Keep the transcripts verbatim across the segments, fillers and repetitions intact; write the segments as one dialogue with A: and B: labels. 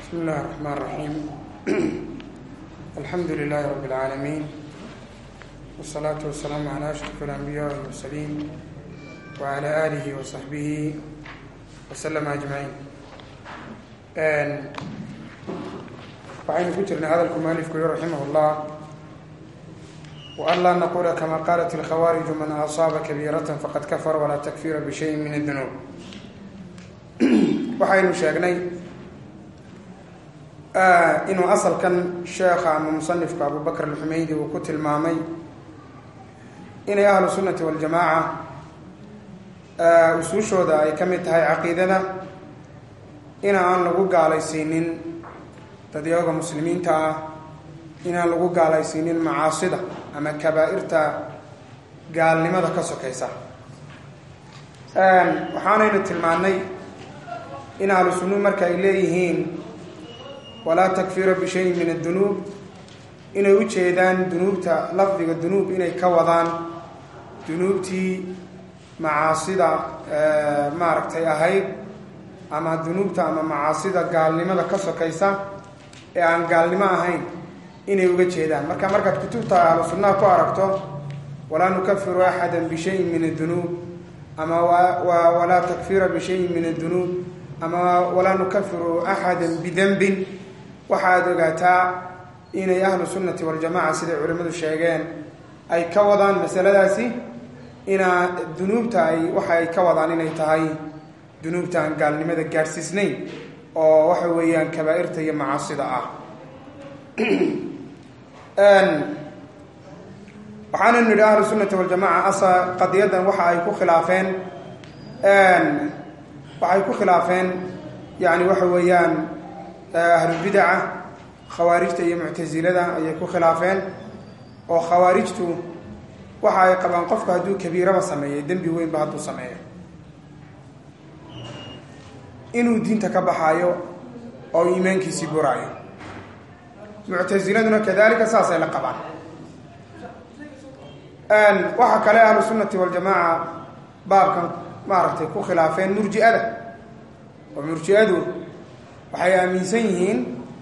A: بسم الله الرحمن الرحيم الحمد لله رب العالمين والصلاة والسلام على أشرف الأنبياء والمرسلين وعلى آله وصحبه وسلم أجمعين. وعين كترنا هذا المؤلف رحمه الله وأن لا نقول كما قالت الخوارج من أصاب كبيرة فقد كفر ولا تكفير بشيء من الذنوب. وحين شاقني آه إنه أصل كان شيخ عم مصنف أبو بكر الحميدي وكتل مامي إن أهل السنة والجماعة آه وسوشو ذا يكمت هاي عقيدنا إن أن لقوق على سنين تديوغ مسلمين تا إن أن لقوق على سنين معاصدة أما كبائر تا قال لماذا كسو كيسا آه وحانا نتلماني إن أهل السنة مركا إليهين ولا تكفير بشيء من الذنوب إن وجهدان ذنوبتا لفظ الذنوب إن كوضان ذنوبتي معاصيدا ما ركتي أهيد أما ذنوبتا أما معاصيدا قال لماذا كسو كيسا يعني قال لما أهيد إن وجهدان مركا مركا كتبتا على سنة كواركتو ولا نكفر أحدا بشيء من الذنوب أما ولا تكفير بشيء من الذنوب أما ولا نكفر أحدا بذنب waxaad ogaataa inay ahlu sunnati wal jamaa sida culimadu sheegeen ay ka wadaan masaladaasi ina dunuubta ay waxa ay ka wadaan inay tahay dunuubta aan gaalnimada gaarsiisnayn oo waxa weeyaan kabaa'irta iyo macaasida ah an waxaan nidhi ahlu sunnati wal jamaa asa qadiyadan waxa ay ku khilaafeen an waxa ay ku khilaafeen yani waxa weeyaan أهل البدعة خوارجته هي معتزلة أيكو خلافين أو خوارجته وحاي قبان قفك هدو كبيرة بسمية دنبي وين بهدو سمية إنو دين تكبحايو أو إيمان كيسي برايو معتزلة كذلك أساسا لقبان أن وحكى لها أهل السنة والجماعة باب كان مارتي كو خلافين مرجئة ومرجئة waxay aaminsan yihiin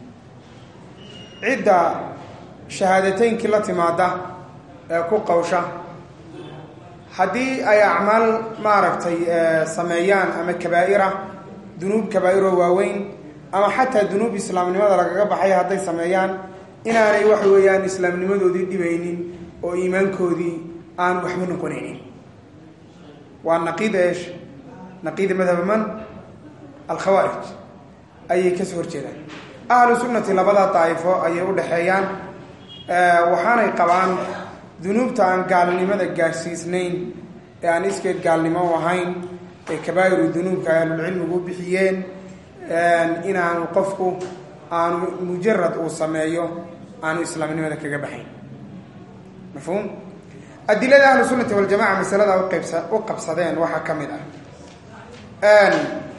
A: cidda shahaadateynki la timaada ee ku qowsha haddii ay acmaal maaragtay sameeyaan ama kabaa'ira dunuub kabaa'iro waaweyn ama xataa dunuub islaamnimada lagaga baxay hadday sameeyaan inaanay wax weeyaan islaamnimadoodii dhibaynin oo iimaankoodii aan waxba noqonaynin waa naqiida eesh naqiida madhab man alkhawaarij ayay ka soo horjeedaan ahlu sunnati labada taayifo ayay u dhaxeeyaan waxaanay qabaan dunuubta aan gaalnimada gaarsiisnayn ee aan iskeed gaalnimo ahayn ee kabaa'iru dunuubka ahlul cilmigu bixiyeen inaanu qofku aanu mujarrad uu sameeyo aanu islaamnimada kaga baxayn mafhuum adilada ahlu sunnati wal jamaa masalada u qaybsa u qabsadeen waxa kamid ah aan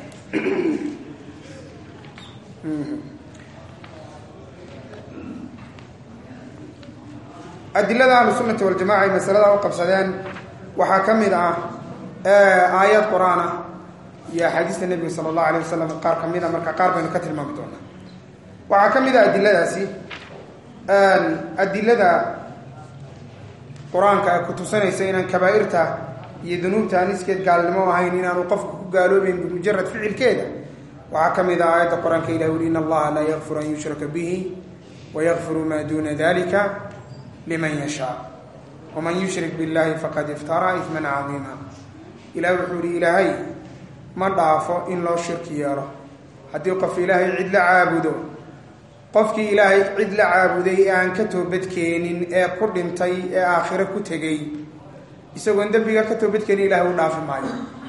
A: adilada ahlu sunnati wal jamaa ay masalada u qabsadeen waxa kamid ah aayad quraan ah iyo xadiiska nabiga sallallahu alayhi wasallam qaar kamid ah marka qaar baynu ka tilmaami doonaa waxa kamid ah adiladaasi adilada quraanka ku tusanaysa inaan kabaa'irta iyo dunuubta aan iskeed gaalnimo ahayn inaanu qofku ku gaaloobin mujarrad ficilkeeda وعكمد آية القرآن كي يقول إن الله لا يغفر أن يشرك به ويغفر ما دون ذلك لمن يشاء ومن يشرك بالله فقد افترى إثما عظيما إلى وحور إلهي ما ضعف إن لا شرك ياره حتى يقف إلهي عدل عابده قفك إلهي عدل عابده أن كتبت كين قرد انتي آخر كتغي يسوى أن دبك كتبت كين إلهي ونعف معي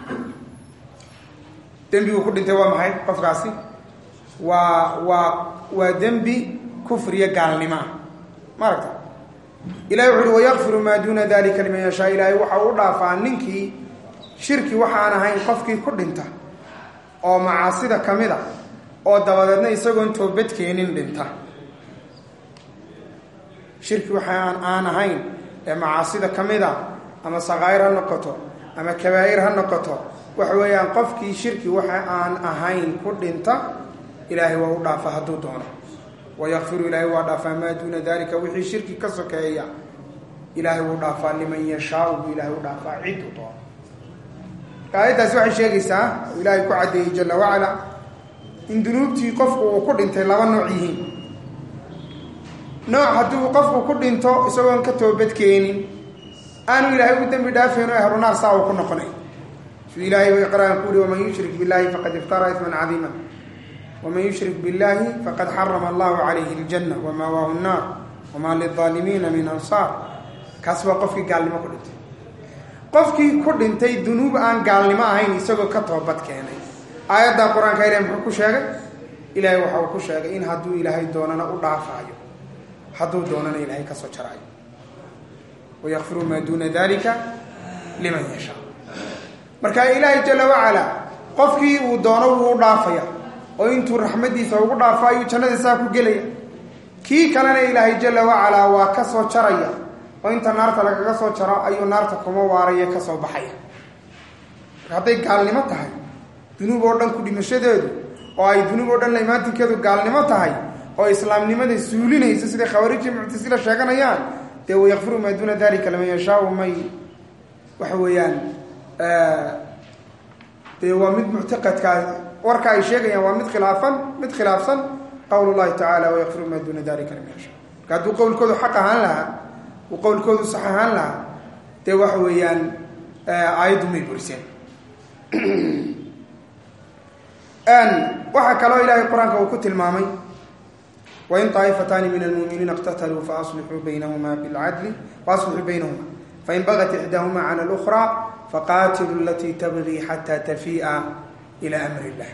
A: dembi uu ku dhintay waa maxay qofkaasi waa waa waa dembi kufriya gaalnimo marka ilaahay wuxuu yaghfiru ma duna dalika liman yasha ilaahay waxa uu dhaafaa ninkii shirki waxaan ahayn qofkii ku dhinta oo macaasida kamida oo dabadeedna isagoon toobad keenin dhinta shirki waxaan aan ahayn ee macaasida kamida ama sagaayir ha noqoto ama kabaa'ir ha noqoto waxa weeyaan qofkii shirki waxa aan ahayn ku dhinta إلهي وأضعف هدو دونه ويغفر إلهي وأضعف ما دون ذلك وحي شركي كسكيا إلهي وأضعف لمن يشاء إلهي وأضعف عدو دونه آية سوحي شيئا إلهي كعده جل وعلا إن ذنوبتي قفق وكل انت لغا نوعيهين نوع هدو قفق وكل انتو سواء كتوبت كينين أنو إلهي قدام بدافعين ويهرو نار ساو كنا قنين شو إلهي ويقرأ يقول ومن يشرك بالله فقد افترى إثما عظيما ومن يشرك بالله فقد حرم الله عليه الجنة ومأواه النار وما للظالمين من أنصار كسب قفك قال لما قلت قفك كل انتي ذنوب أن قال لما هين يسوق كتوبت كينين آيات القرآن كريم حكو شاقة إلهي وحوكو شاقة إن هدو إلهي دوننا أضعف عيو هدو دوننا إلهي كسو شرعي ويغفر ما دون ذلك لمن يشاء marka ilaahay jalla wa ala qofkii uu doono uu dhaafaya oo intuu raxmadiisa ugu dhaafayo jannadiisa ku gelaya kii kalena ilaahay jalla wa ala waa ka soo jaraya oo inta naarta laga soo jaro ayuu naarta kuma waaraya ka soo baxaya haday gaalnimo tahay dunuub oo dhan ku dhimashadeedu oo ay dunuub oo dhan la imaantinkeedu gaalnimo tahay oo islaamnimada suulinaysa sida khawaarij mu'tasila sheeganayaan de uu yaghfiru ma duna dalika lama yashaa may waxa weeyaan ee waa mid mu'taqadka warka ay sheegayaan waa mid khilaafan mid khilaafsan qowlullaahi ta'ala wa yaghfiru ma duna dalika lama yashaa kaadu qowlkoodu xaq ahaan laha oo qowlkoodu sax ahaan laha de waxa weeyaan aayadu may buriseen an waxa kale ilaahay quraanka uu ku tilmaamay wa in ta'ifatani min almu'minina iqtatalu fa aslihu baynahuma bil 'adli wa aslihu baynahuma fa in baghat ihdahuma 'ala al-ukhra faqatilu allati tabghi hatta tafi'a ila amri Allah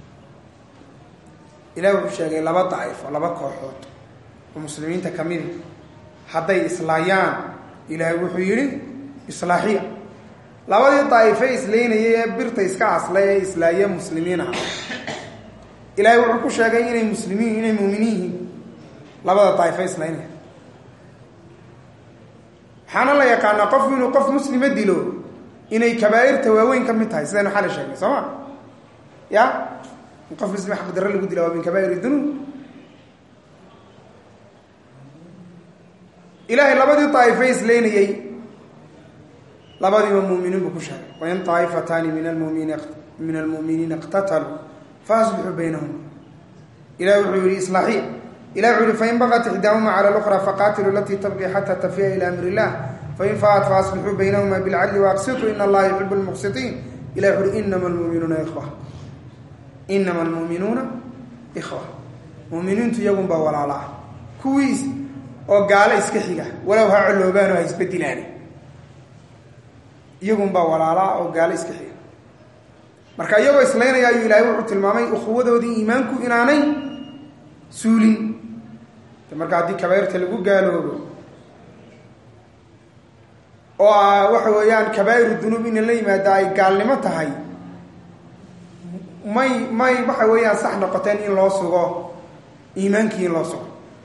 A: ilaahu sheegay laba taa'if laba kooxood oo muslimiinta kamid haday islaayaan ilaahay wuxuu yiri islaahiya labadii taa'ifay islaynayay birta iska aslay islaaya muslimiina ilaahay wuxuu ku sheegay inay muslimiin inay muuminiin labada taa'ifay islaynayay xana la yaqaan qof inuu qof muslima dilo inay kabaa'irta waaweyn ka mid tahay sidaan xal sheegay sama ya qof muslim xaq darro lagu dilo waa min kabaa'ir dunub ilaahay labadii taa'ifay islaynayay labadii muuminiin buu ku sheegay wa in ta'ifatani min almu'minina min almu'minina iqtatalu fasbihu baynahum ilaahay wuxuu yiri islaahiya ilaahay wuxuu fa in baghat ihdahuma 'ala al-ukhra faqatilu allati tabghi hatta tafi'a ila amri Allah fa in fa'at fasbihu baynahuma bil 'adli wa aqsitu inna Allaha yuhibbul muqsitin ilaahay wuxuu innamal mu'minuna ikhwa innamal mu'minuna ikhwa mu'miniintu yagun ba walaalaha kuwiis oo gaala iska xiga walaw ha culuubaan oo isbedilaan iyagun ba walaala oo gaala iska xiga marka iyagoo islaynaya ayuu ilaahay wuxuu tilmaamay ukhuwadoodii iimaanku inaanay suulin marka hadii kabaa'irta lagu gaaloobo oo waxa weeyaan kabaa'iru dunuub in la yimaado ay gaalnimo tahay may may waxa weeyaan sax noqoteen in loo sugo iimaankii in loo sugo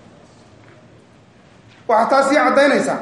A: waxa taasi cadeynaysa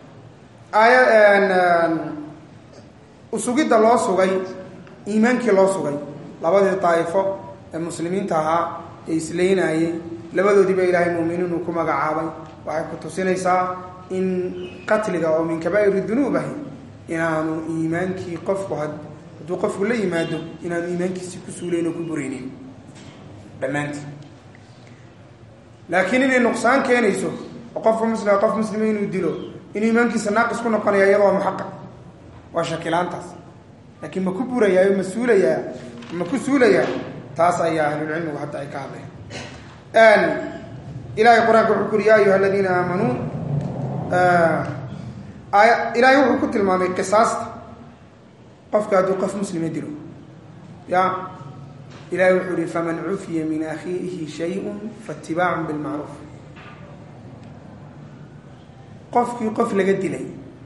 A: aayad usugida loo sugay iimaankii loo sugay labadii taa'ifo ee muslimiinta ahaa ee islaynayay labadoodiiba ilaahay muuminiin uu ku magacaabay waxay ku tusinaysaa in qatliga oo min kabaa'ir dunuub ah inaanu iimaankii qofku hadduu qofku la yimaado inaanu iimaankiisi ku suuleyn oo ku bureynin dhammaantii laakiin inay nuqsaan keenayso oo qofka muslima qof muslima inuu dilo inuu iimaankiisa naaqis ku noqonayo iyadoo muxaqaq waa shakilaantaas laakiin ma ku burayaa ma suulayaa ma ku suulayaa taas ayaa ahlul cilmigu hadda ay ka hadleen ilaahay quraanka wuxuu ku yiri yaa ayuha alladina aamanuu ilaahay wuxuu ku tilmaamay qisaasta qofka hadduu qof muslima dilo ya ilaahay wuxuu yiri faman ufiya min akhiihi shay'un fattiba'un bil ma'ruf qofkii qof laga dilay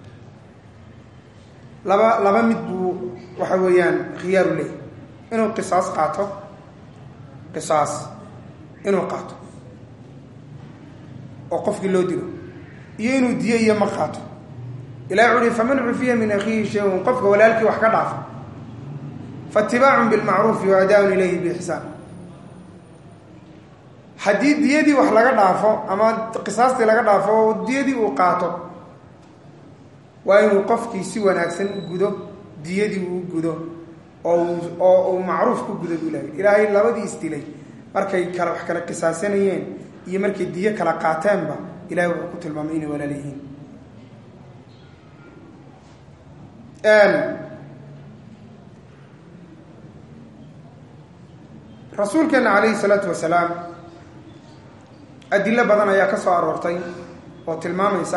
A: laba laba mid buu waxa weeyaan khiyaar u leeyahay inuu qisaas qaato qisaas inuu qaato oo qofkii loo dilo iyo inuu diyo iyo ma qaato ilaahay wuxuu faman ufiya min akhiihi shay'un qofka walaalkii wax ka dhaafo fattiba'un bil ma'ruf wa ada'un ilayhi bi ihsan haddii diyadii wax laga dhaafo ama qisaastii laga dhaafo oo diyadii uu qaato waa inuu qofkii si wanaagsan u gudo diyadii uu gudo oo oo uu macruuf ku gudo ilaahay ilaahay labadii isdilay markay kala wax kala qisaasanayeen iyo markay diyo kala qaateenba ilaahay wuxuu ku tilmaamay inay walaal yihiin een rasuulkeena calayhi salaatu wasalaam adilo badan ayaa ka soo aroortay oo tilmaamaysa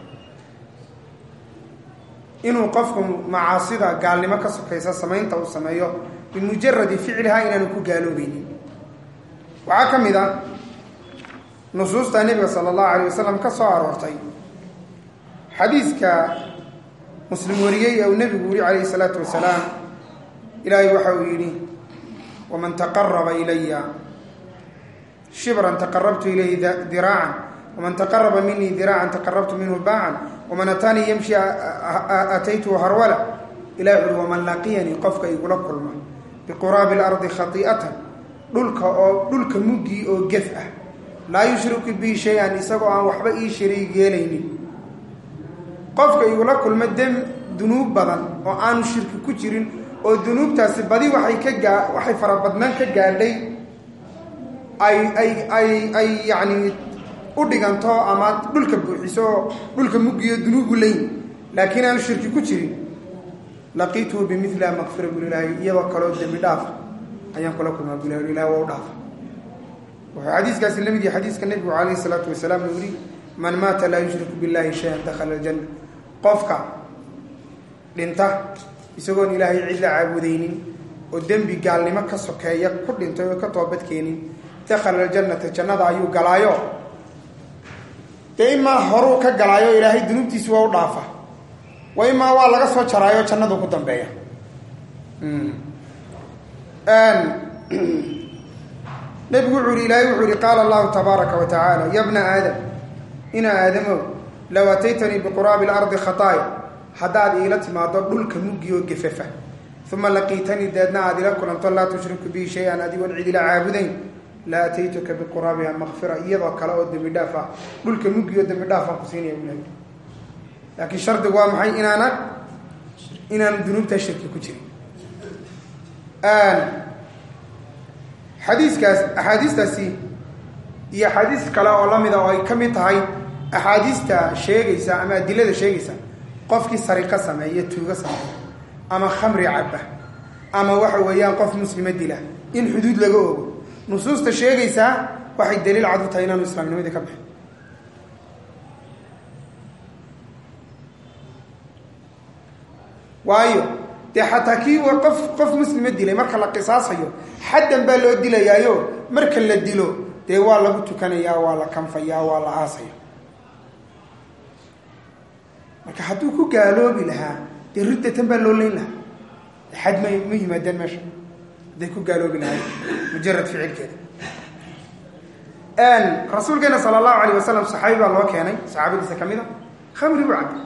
A: inuu qofku macaasida gaalnimo ka sokaysa samaynta uu sameeyo bimujaradi ficlihaa inaanu ku gaaloobaynin waxaa ka mid a nusuusta nebiga sala allahu alayh wasalam ka soo aroortay xadiiska muslim wariyey ee uu nebigu yiri calayhi salaatu wasalaam ilaahay waxa uu yidhi waman taqaraba ilaya shibran taqarabtu ilayhi diraacan waman taqaraba minii diraacan taqarabtu minhu baacan waman ataanii yamshi ataytuhu harwala ilahi ui waman laqiyanii qofka igula kulma biquraabi lardi khati'atan dhulka oo dhulka muggii oo gef ah laa yushriku bii shay-an isagoo aan waxba ii shariig yeelaynin qofka igula kulma dem dunuub badan oo aanu shirki ku jirin oo dunuubtaasi badi waxay ka gaa waxay farabadnaan ka gaadhay ay ay ay ay yacni u dhiganto ama dhulka buuxiso oo dhulka muggiyo dunuubu leyn laakiin aanu shirki ku jirin laqiituhu bimidliha maqfira bul ilaahay iyadoo kaloo dembi dhaaf ayaan kula kulmaa bul ilahay ilahay waa u dhaafa wuxuu xadiiskaasi la mid yahay xadiiska nebigu calayhi salaatu wasalaam uu yidhi man maata laa yushriku billahi shay-an dakhala aljanna qofka dhinta isagoon ilaahay cid la caabudaynin oo dembi gaalnimo ka sokeeya ku dhintay oo ka toobadkeenin dakhala aljannata jannada ayuu galaayo dee imaa horuu ka galaayo ilaahay dunuubtiisi waa u dhaafa wa imaa waa laga soo jaraayo jannadu ku dambeeya nebigu wuxuu yihi ilaahay wuxuu yihi qaala allahu tabaaraka wa tacaala ya bna aadam ina aadamow low ataytanii biquraabi lardi khataaya haddaad iila timaado dhulka muggi oo gefafa uma laqiitanii deedna aad ila kulanto laa tushriku bii shay-an adigoon cidila caabudayn la ataytuka biquraabiha makfira iyadoo kale oo dembi dhaaf ah dhulka muggi oo dembi dhaafaan ku siinaya ilahay laakiin shardigu waa maxay inaana inaanu dunuubtaa shirki ku jirin xadiiskaas axaadiistaasi iyo axaadiis kale oo lamida oo ay ka mid tahay axaadiista sheegaysa ama adilada sheegaysa qofkii sariqo sameeya tuugo sameeya ama khamri cabba ama waxa weeyaan qof muslima dila in xuduud laga ogo nusuusta sheegaysaa waxay daliil cad u tahay inaanu islaamnimadii ka bixin waayo dee xataa kii qof qof muslima dilay marka la qisaasayo xaddan baa loo dilayaayo marka la dilo dee waa lagu tukanayaa waa la kanfayaa waa la aasaya marka hadduu ku gaaloobi lahaa dee riddatan baa loo leyn lahaa xad ma ma yimaadeen meesha hadday ku gaaloobi lahay mujarad ficilkeeda rasuulkeena sala allahu alayh wasalam saxaabi baa loo keenay saxaabadiisa ka mid a khamri buu cabay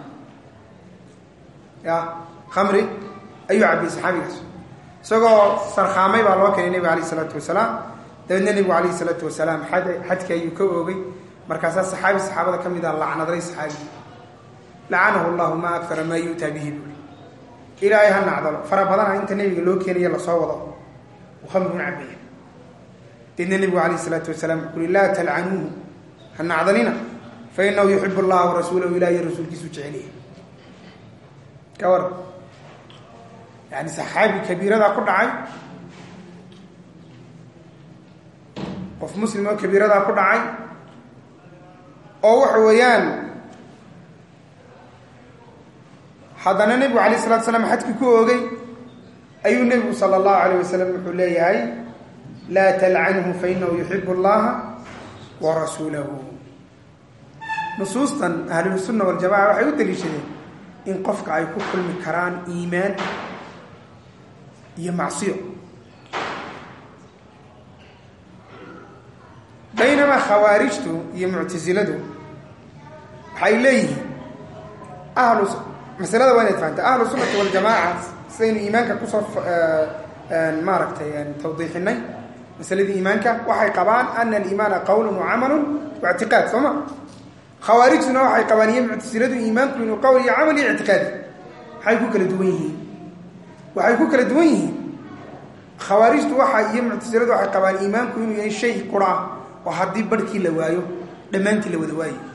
A: ya khamri ayuu cabay saxaabigaas isagoo sarkhaamay baa loo keenay nebiga alayh isalaatu wasalaam dabeedna nebigu alayhi salaatu wasalaam xad xadki ayuu ka oogay markaasaa saxaabi saxaabada ka mid a lacnaday saxaabi lacanahu llahu maa akara maa yu'taa bihi buuli ilaahay ha nacdalo fara badana inta nebiga loo keenaya lasoo wado uu khamrun cabaya deedna nebigu alayh isalaatu wasalaam wuxuu ui laa talcanuuhu ha nacdalina fa inahu yuxibu allaha warasuulahu ilahiy rasuulkiisu jecelyahay ka war yani saxaabi kabiiradaa ku dhacay qof muslim oo kabiiradaa ku dhacay oo waxa weeyaan haddana nebigu alayh isalatu salaam xadkii ku oogay ayuu nebigu sala allahu alayh wasalam wuxuu leeyahay laa talcanhu fa inahu yuxibu allaha wa rasuulahu nusuustan ahlusunna waljamaca waxay u daliishadeen in qofka ay ku kulmi karaan iimaan iyo macsiyo baynamaa khawaarijtu iyo muctasiladu waxay leeyihiin ahlu masalada waa inayd fahamta ahlu sunnati waljamaaca sidaynu iimaanka kusoo maaragtay tawdiixinay masaladii iimaanka waxay qabaan ana aliimaana qawlun wa camalun wa ictiqaad sooma khawaarijtuna waxay qabaan iyo muctasiladu iimaanku inuu qowl iyo camal iyo ictiqaadi waxay ku kala duwan yihiin waxay ku kala duwan yihiin khawaarijtu waxa iyo muctasiladu waxay qabaan iimaanku inuu yahay shay qura oo haddii barhkii la waayo dhammaantii la wada waayo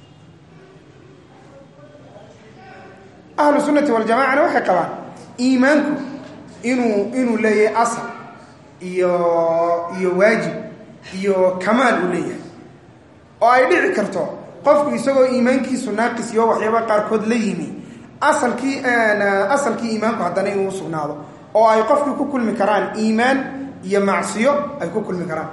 A: ahlu sunnati waljamacana waxay qabaan iimaanku inuu inuu leeyahay asal iyo iyo waajib iyo kamaal uu leeyahay oo ay dhici karto qofku isagoo iimaankiisu naaqis iyo waxyaaba qaarkood la yimi asalkii asalkii iimaanku haddana inuu sugnaado oo ay qofkii ku kulmi karaan iimaan iyo macsiyo ay ku kulmi karaan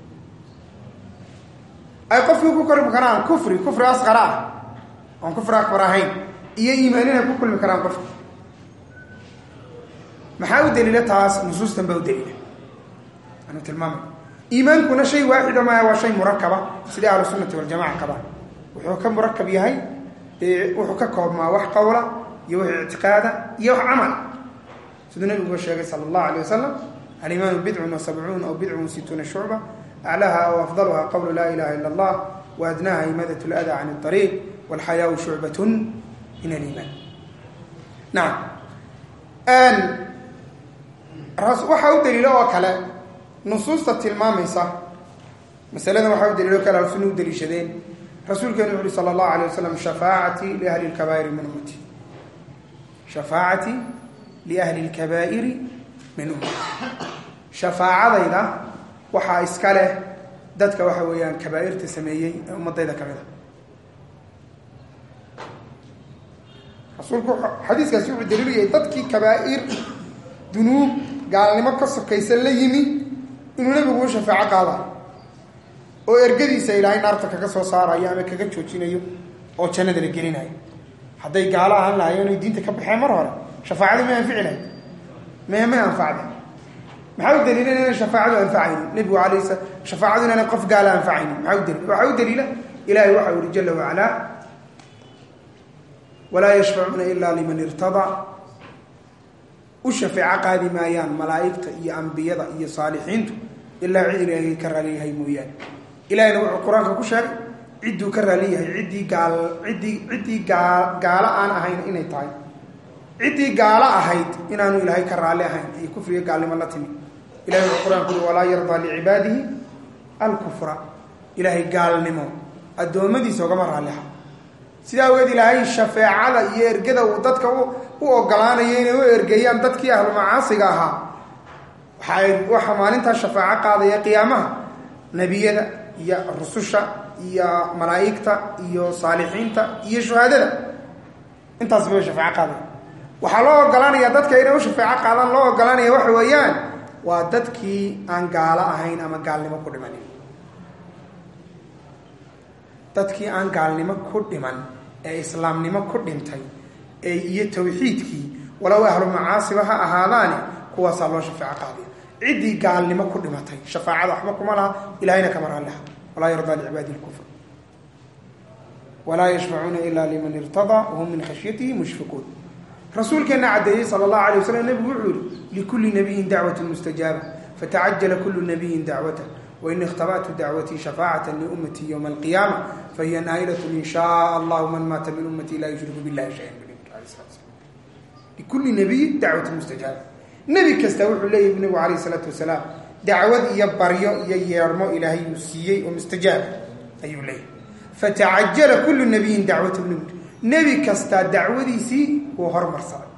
A: ay qofkii ku kulmi karaan kufri kufri asqar ah oon kufri akbar ahayn iyo iimaan inay ku kulmi karaan qofki maxaa u daliila taas nusuustan baa u daliila anu tilmaamay iimaankuna shay waaxida maaha waa shay murakaba sida ahlu sunnati waljamaca qabaan wuxuu ka murakab yahay wuxuu ka koobmaa wax qowla iyo wax ictiqaada iyo wax camal siduu nabigu sheegay sala allahu alayh wasalam alimaanu bidcun wa sabcuun aw bidcun wa situuna shucba aclaha aw afdaluha qawlu laa ilaha ila allah wa adnaha imadat lada can اطariiq walxayaau shucbatun min aliimaan nacam waxaa u daliilo oo kale nusuusta tilmaamaysa masaladan waxaa u daliilo kale ahlu sunna u daliishadeen rasuulkeenu wuxu uhi sala allahu alayh wasalam shafaacatii liahli lkabaa'iri min ummati shafaacatii liahli lkabaa'iri min ummati shafaacadayda waxaa iska leh dadka waxa weeyaan kabaa'irta sameeyey ee ummadayda ka mid a rasuulku xadiiskaasi wuxuu daliilu yahay dadkii kabaa'ir dunuub gaalnimo ka sokaysa la yimi inuu nabigu u shafaaco qaadayo oo ergadiisa ilaahay naarta kaga soo saarayo ama kaga joojinayo oo jannada la gelinayo hadday gaalo ahaan lahaayeen oy diinta ka baxeen mar hore shafaacadu may anfici lahayd may may anfacda maxaa u daliila inaan shafaacadu anfacaynin nebigu alayh sala shafaacadu inaan qof gaala anfacaynin maxaa u daliila waxaa u daliila ilaahay waxa u yihi jala wacalaa walaa yashfacuuna ilaa liman irtadaa u shafeeco qaadi maayaan malaa'igta iyo ambiyada iyo saalixiintu ilaa cid ilaahay ka raaliyahay mooyaane ilahayna wuxuu qur-aanka ku sheegay cidduu ka raaliyahay ciddii gaal ciddii ciddii gaa gaalo aan ahayn inay tahay ciddii gaalo ahayd inaanu ilaahay ka raalli ahayn iyo kufriga gaalnimo la timi ilahay wuxuu qur-aanku ui walaa yardaa licibaadihi alkufra ilaahay gaalnimo addoommadiisa ogama raalliha sidaa awgeed ilaahay shafeecada iyo ergada uu dadka u ogolaanayo inay u ergeeyaan dadkii ahlu macaasiga ahaa waxay waxaa maalintaa shafaaco qaadaya qiyaamaha nebiyada iyo rususha iyo malaa'igta iyo saalixiinta iyo shuhaadada intaasba way shafaaco qaadaya waxaa loo ogolaanaya dadka inay u shafaaco qaadaan loo ogolaanaya waxa weeyaan waa dadkii aan gaalo ahayn ama gaalnimo ku dhimanin dadkii aan gaalnimo ku dhiman ee islaamnimo ku dhintay ee iyo tawxiidkii walow ahlu macaasiba ha ahaadaane kuwaasaa loo shafaaco qaadaya ciddii gaalnimo ku dhimatay shafaacada waxba kuma laha ilahayna kama raalliha walaa yardaa licibaadi lkufr walaa yashfacuuna ila liman irtadaa wahum min khashyatihi mushfiquun rasuulkeenna caddeeyey sala allahu alay wasalam nebigu wuxuu yihi likulli nabiyin dacwatun mustajaaba fatacajala kullu nabiyin dacwatah wain ikhtaba'tu dacwatii shafaacatan liummatii yowma alqiyaama fahiya naa'ilatun in shaaa allahu man maata min ummatii laa yushriku billahi shayan likulli nabiyin dacwatun mustajaaba nebi kasta wuxuu leeyahy nabigu alayh isalaatu wasalaam dacwad iyo baryo iyo yeermo ilaahay uu siiyey oo mustajaaba ayuu leeyahy fatacajala kullu nabiyin dacwatahu nabig nebi kastaa dacwadiisii wuu hormarsaday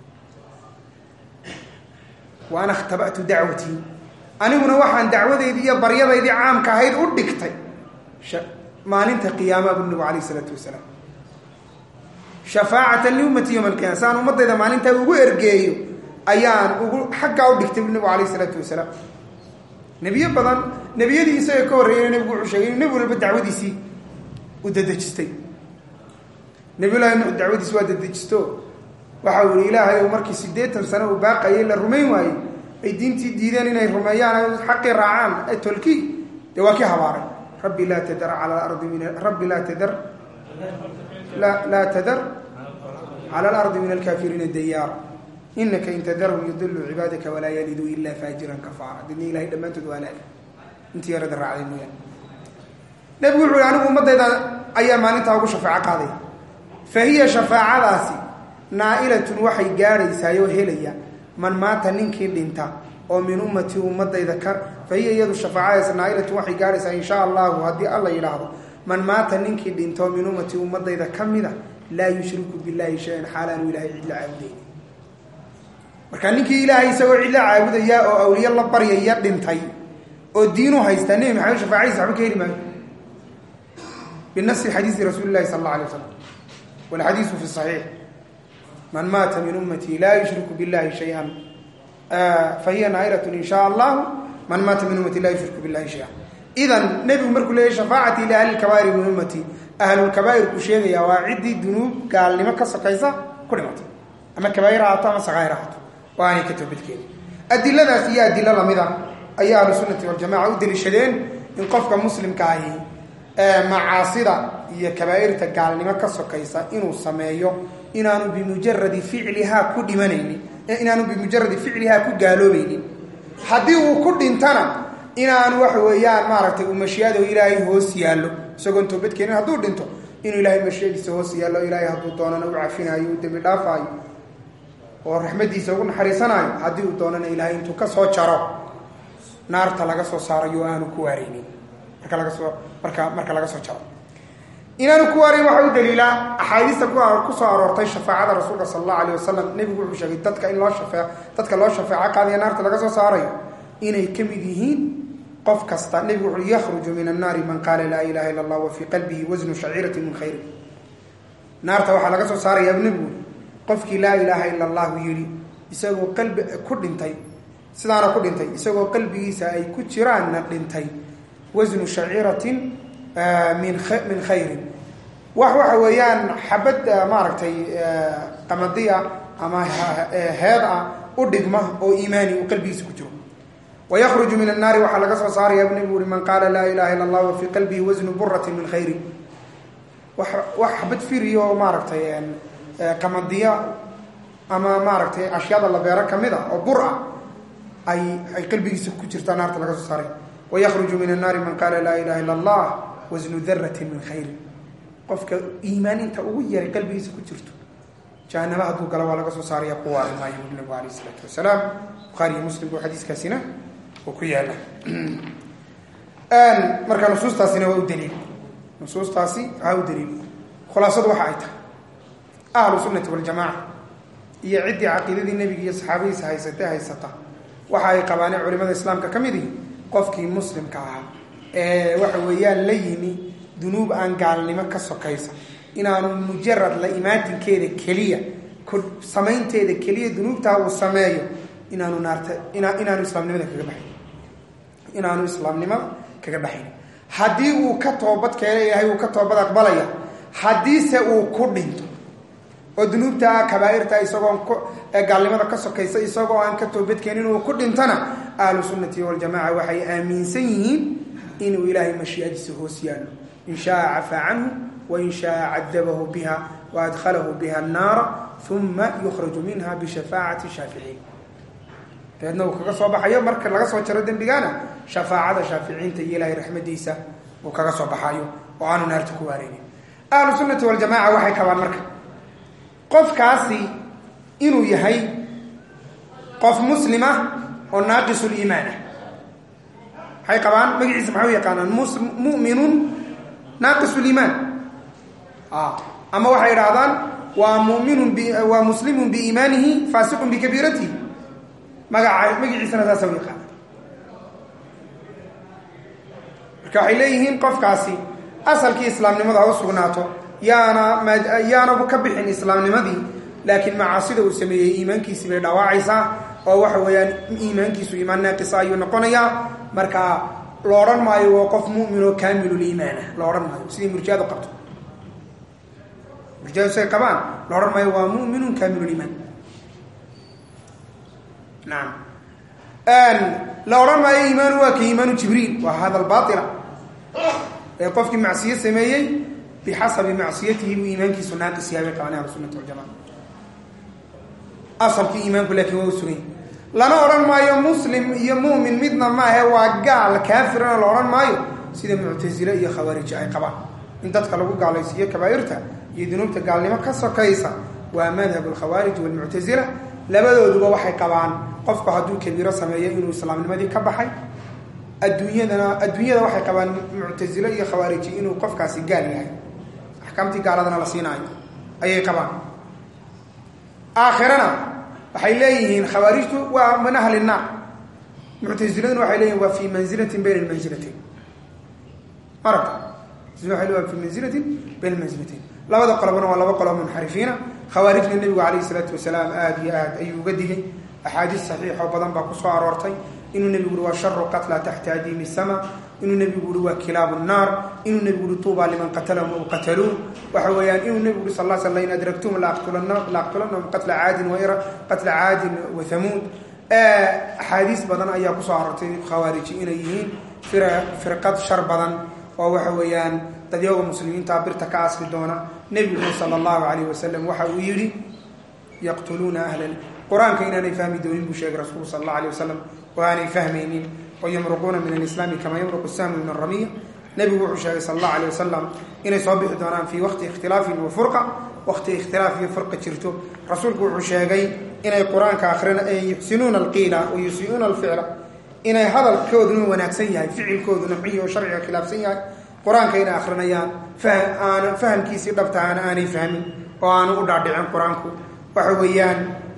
A: wa ana ikhtaba'tu dacwatii aniguna waxaan dacwadeydii iyo baryadaydii caamka ahayd u dhigtay maalinta qiyaamaha buu nabigu alayh isalaatu wasalaam shafaacatan liummati yowma alqiyama saan ummadayda maalintaa ugu ergeeyo ayaan ugu xaggaa u dhigtay buu nabigu alayh isalaatu wasalaam nebiyo badan nebiyadii isaga ka horreeyeyna nebigu wuxuu sheegay inu nebi walba dacwadiisii u dadejistay nebiyullahi nuux dacwadiisi waa dadejisto waxa uu yihi ilaahay ou markii siddeetan sano uu baaqayay la rumayn waayey ay diintii diideen inay rumeeyaan xaqii raacaan ee tolkii dee waa kii habaaray rabbi laa tadar cala alardi min rabbi laa tadar laa tadar cala alardi min alkaafiriina dayaara إنك إن تذرهم يضلوا عبادك ولا يلدوا إلا فاجرا كفارا دني إلهي لما أنت ولا أنت يا رد الرعاية مويا نبي يقول يعني أمد إذا أيام ما نتاقوا شفاعة قاضي فهي شفاعة راسي نائلة وحي قاري سايو هيليا من مات ننكي لنتا ومن أمتي أمد إذا كر فهي يد الشفاعة نائلة وحي قاري سايو إن شاء الله وهدي الله يلاحظه من مات ننكي لنتا ومن أمتي أمد إذا كمذا لا يشرك بالله شيئا حالا وإلهي إلا عبدين marka ninkii ilaahay isagoo cilla caabudaya oo awliya la baryaya dhintay oo diinu haystanay maxay shafaacaysa waxba ka heli maayo بالنص حديث رسول الله صلى الله عليه وسلم والحديث في الصحيح من مات من أمتي لا يشرك بالله شيئا آه فهي نائلة إن شاء الله من مات من أمتي لا يشرك بالله شيئا إذا نبي مركو له شفاعتي لأهل الكبائر من أمتي أهل الكبائر كشيء يا واعدي الذنوب قال لما كسقيسا كل مات أما الكبائر عطا صغيرات وأنا كتب بالكين أدلة ذاتية أدلة لمذا أي أهل السنة والجماعة أدل الشدين إن قفك مسلم كاهي معاصرة هي كبائر تقال لما كسقيسا إنه سمايو إنه بمجرد فعلها كل منيني إنه بمجرد فعلها كل قالوا بيني حديه كل انتنا إنه وحويان مارته ومشياده إلهي هو سيالو سقون توبت كينا هدور دنتو إنه إلهي مشياده هو سيالو إلهي هدور دوننا وعفنا يود بالعفاي ورحمة دي سقون حريصنا هديه دوننا إلهي انتو كسو شراب نار تلقى صار يوانو كواريني marka laga soo marka marka laga soo jaro inaanu ku waray waxa uu daliila ahadiista ku soo aroortay shafaacada rasuulka sallallahu alayhi wasallam nabigu wuxuu sheegay dadka in loo shafaaco dadka loo shafaaco qaadiya naarta laga soo saaray inay kamid yihiin qof kasta nabigu wuxuu yakhruju min an-nar man qala la ilaha illa allah wa fi qalbihi waznu sha'iratin min khair naarta waxa laga soo saaray nabigu qofkii la ilaha illa allah yiri isagoo qalbi ku dhintay sidaana ku dhintay isagoo qalbigiisa ay ku jiraan dhintay وزن شعيرة من من خير وهو حويان حبد ماركتي قمدية أما هذا أدغمه أو إيماني وقلبي سكتو ويخرج من النار وحلقة صار يا ابن من قال لا إله إلا الله وفي قلبه وزن برة من خير وحبد فيريو ماركتي يعني قمدية أما ماركتي أشياء الله بيرك مذا أو برة أي أي قلبي سكتو تنار تلقى صار ويخرج من النار من قال لا إله إلا الله وزن ذرة من خير قفك إيمان انت أغير قلبي سكترته جاءنا بعضو قال ولا قصو صار يقوى ما يقول النبي عليه الصلاة والسلام بخاري مسلم وحديث كاسنا وكيا له الآن مركا نصوص تاسنا هو دليل نصوص تاسي هو دليل خلاصة وحايته أهل السنة والجماعة يعد عقيدة النبي صحابي سهيسته هيسته وحاي قوانع علماء الإسلام ككمدي qofkii muslimka ah ee waxa weeyaan la yimi dunuub aan gaalnimo ka sokaysa inaanu mujarrad la imaatinkeeda kaliya ku sameynteeda kaliya dunuubta uu sameeyo inaanu naarta inaanu islaamnimada kaga baxay inaanu islaamnimada kaga baxay hadii uu ka toobad keenay yahay uu ka toobad aqbalaya hadiise uu ku dhinto oo dunuubta kabaa'irta isagoo gaalnimada ka sokaysa isagoo aan ka toobad keenin uu ku dhintana ahlu sunnati wal jamaa waxay aaminsan yihiin inuu ilaahay mashii'adiisa hoos yaalo in shaa afa anhu wa in shaa adabahu biha wa adkhalahu biha an-nar thumma yukhraju minha bi shafaa'ati shafi'in taadna kaga soo baxayo marka laga soo jaro dambigana shafaa'ada shafi'iinta ilaahay rahmadiisa oo kaga soo baxayo oo aanu naarta ku waareen ahlu sunnati wal jamaa waxay kabaan marka qofkaasi inuu yahay qof muslima oo naaqisul iimaan hay qabaan magiisa maxay yaqaanaan mu'minun naaqisul iimaan ah ama waxay yiraahdaan waa mu'minun bi waa muslimun bi iimaanihi faasiqun bi kabiratihi magaca magiisa taas oo yaqaan marka ay leeyihiin qofkaasi asalkii islaamnimada oo sugnaato yaana yaana ka bixin islaamnimadii laakiin macaasida uu sameeyay iimaankiisa bay dhaawacaysaa oo waxa weeyaan iimaankiisu iimaan naaqis ayuu noqonayaa marka looran maayo waa qof mu'min oo kaamilul iimaan looran maayo sidii murji'ada qabto murji'ada say qabaan looran maayo waa mu'minun kaamilul iimaan naam an looran maayo iimaan waa ka iimaanu jibriil waa hada albaatil ee qofkii macsiyo sameeyay بحسب معصيته وإيمانك سنات السيابة قوانها السنة والجماعة asalkii iimaanku laakiin waa u sugan yahay lana odhan maayo muslim iyo mu'min midna maahe waa gaal kaafirana la odhan maayo sida muctasile iyo khawaarij ay qabaan in dadka lagu gaalaysiiyo kabaa'irta iyo dunuubta gaalnimo ka sokaysa waa madhab alkhawaarij walmuctasila labadooduba waxay qabaan qofku hadduu kabiiro sameeyo inuu islaamnimadii ka baxay adduunyadana adduunyada waxay qabaan muctasile iyo khawaariji inuu qofkaasi gaal yahay axkaamtii gaaladana la siinaayo ayay qabaan aakhirana waxay leeyihiin khawaarijtu waa min ahli naar muctasiladuna waxay leeyihin waa fi manzilatin bayna almanzilatayn marka waa fi manzilatin bayna almanzilatayn labada qolobna waa laba qolob munxarifiina khawaarijna nebigu calayhi salaatu wasalaam aada iyo aad ayuu uga digay axaadiis saxiix oo badan baa ku soo aroortay inuu nebigu uri waa sharu qatla taxta adiimi sama inuu nebigu uri waa kilaabu nnaar inuu nebigu uri tuuba liman qatalahum aw qataluu waxa weeyaan inuu nebigu uri sal lla slam in adraktum laaqtulanahum qatla caadin waira qatla caadin wa hamuud axaadiis badan ayaa kusoo aroortay khawaariji inay yihiin firqad shar badan oo waxa weeyaan dadyaga muslimiinta birta ka asri doona nebigu sala allahu calayh wasalam waxa uu yidhi yaqtuluuna ahla qur-aanka inaanay fahmi doonin buu sheegay rasuulku sala allah alay wasalam oo aanay fahmaynin oo yamruquuna min alislaami kama yamruqu sahmu min aramiya nebigu wuxuu sheegay sala allahu alay wasalam inay soo bixi doonaan fii waqti ikhtilaafin wa furqa waqti ikhtilaaf iyo furqa jirto rasuulku wuxuu sheegay inay qur-aanka akhrina yuxsinuuna alqiila wa yusii'uuna alficla inay hadalkooduna wanaagsan yahay ficilkooduna xun oo sharciga khilaafsan yahay qur-aanka inay akrinayaan aan fahamkiisii dhabtaana aanay fahmin oo aanu u dhaadhicin qur-aanku waxa weeyaan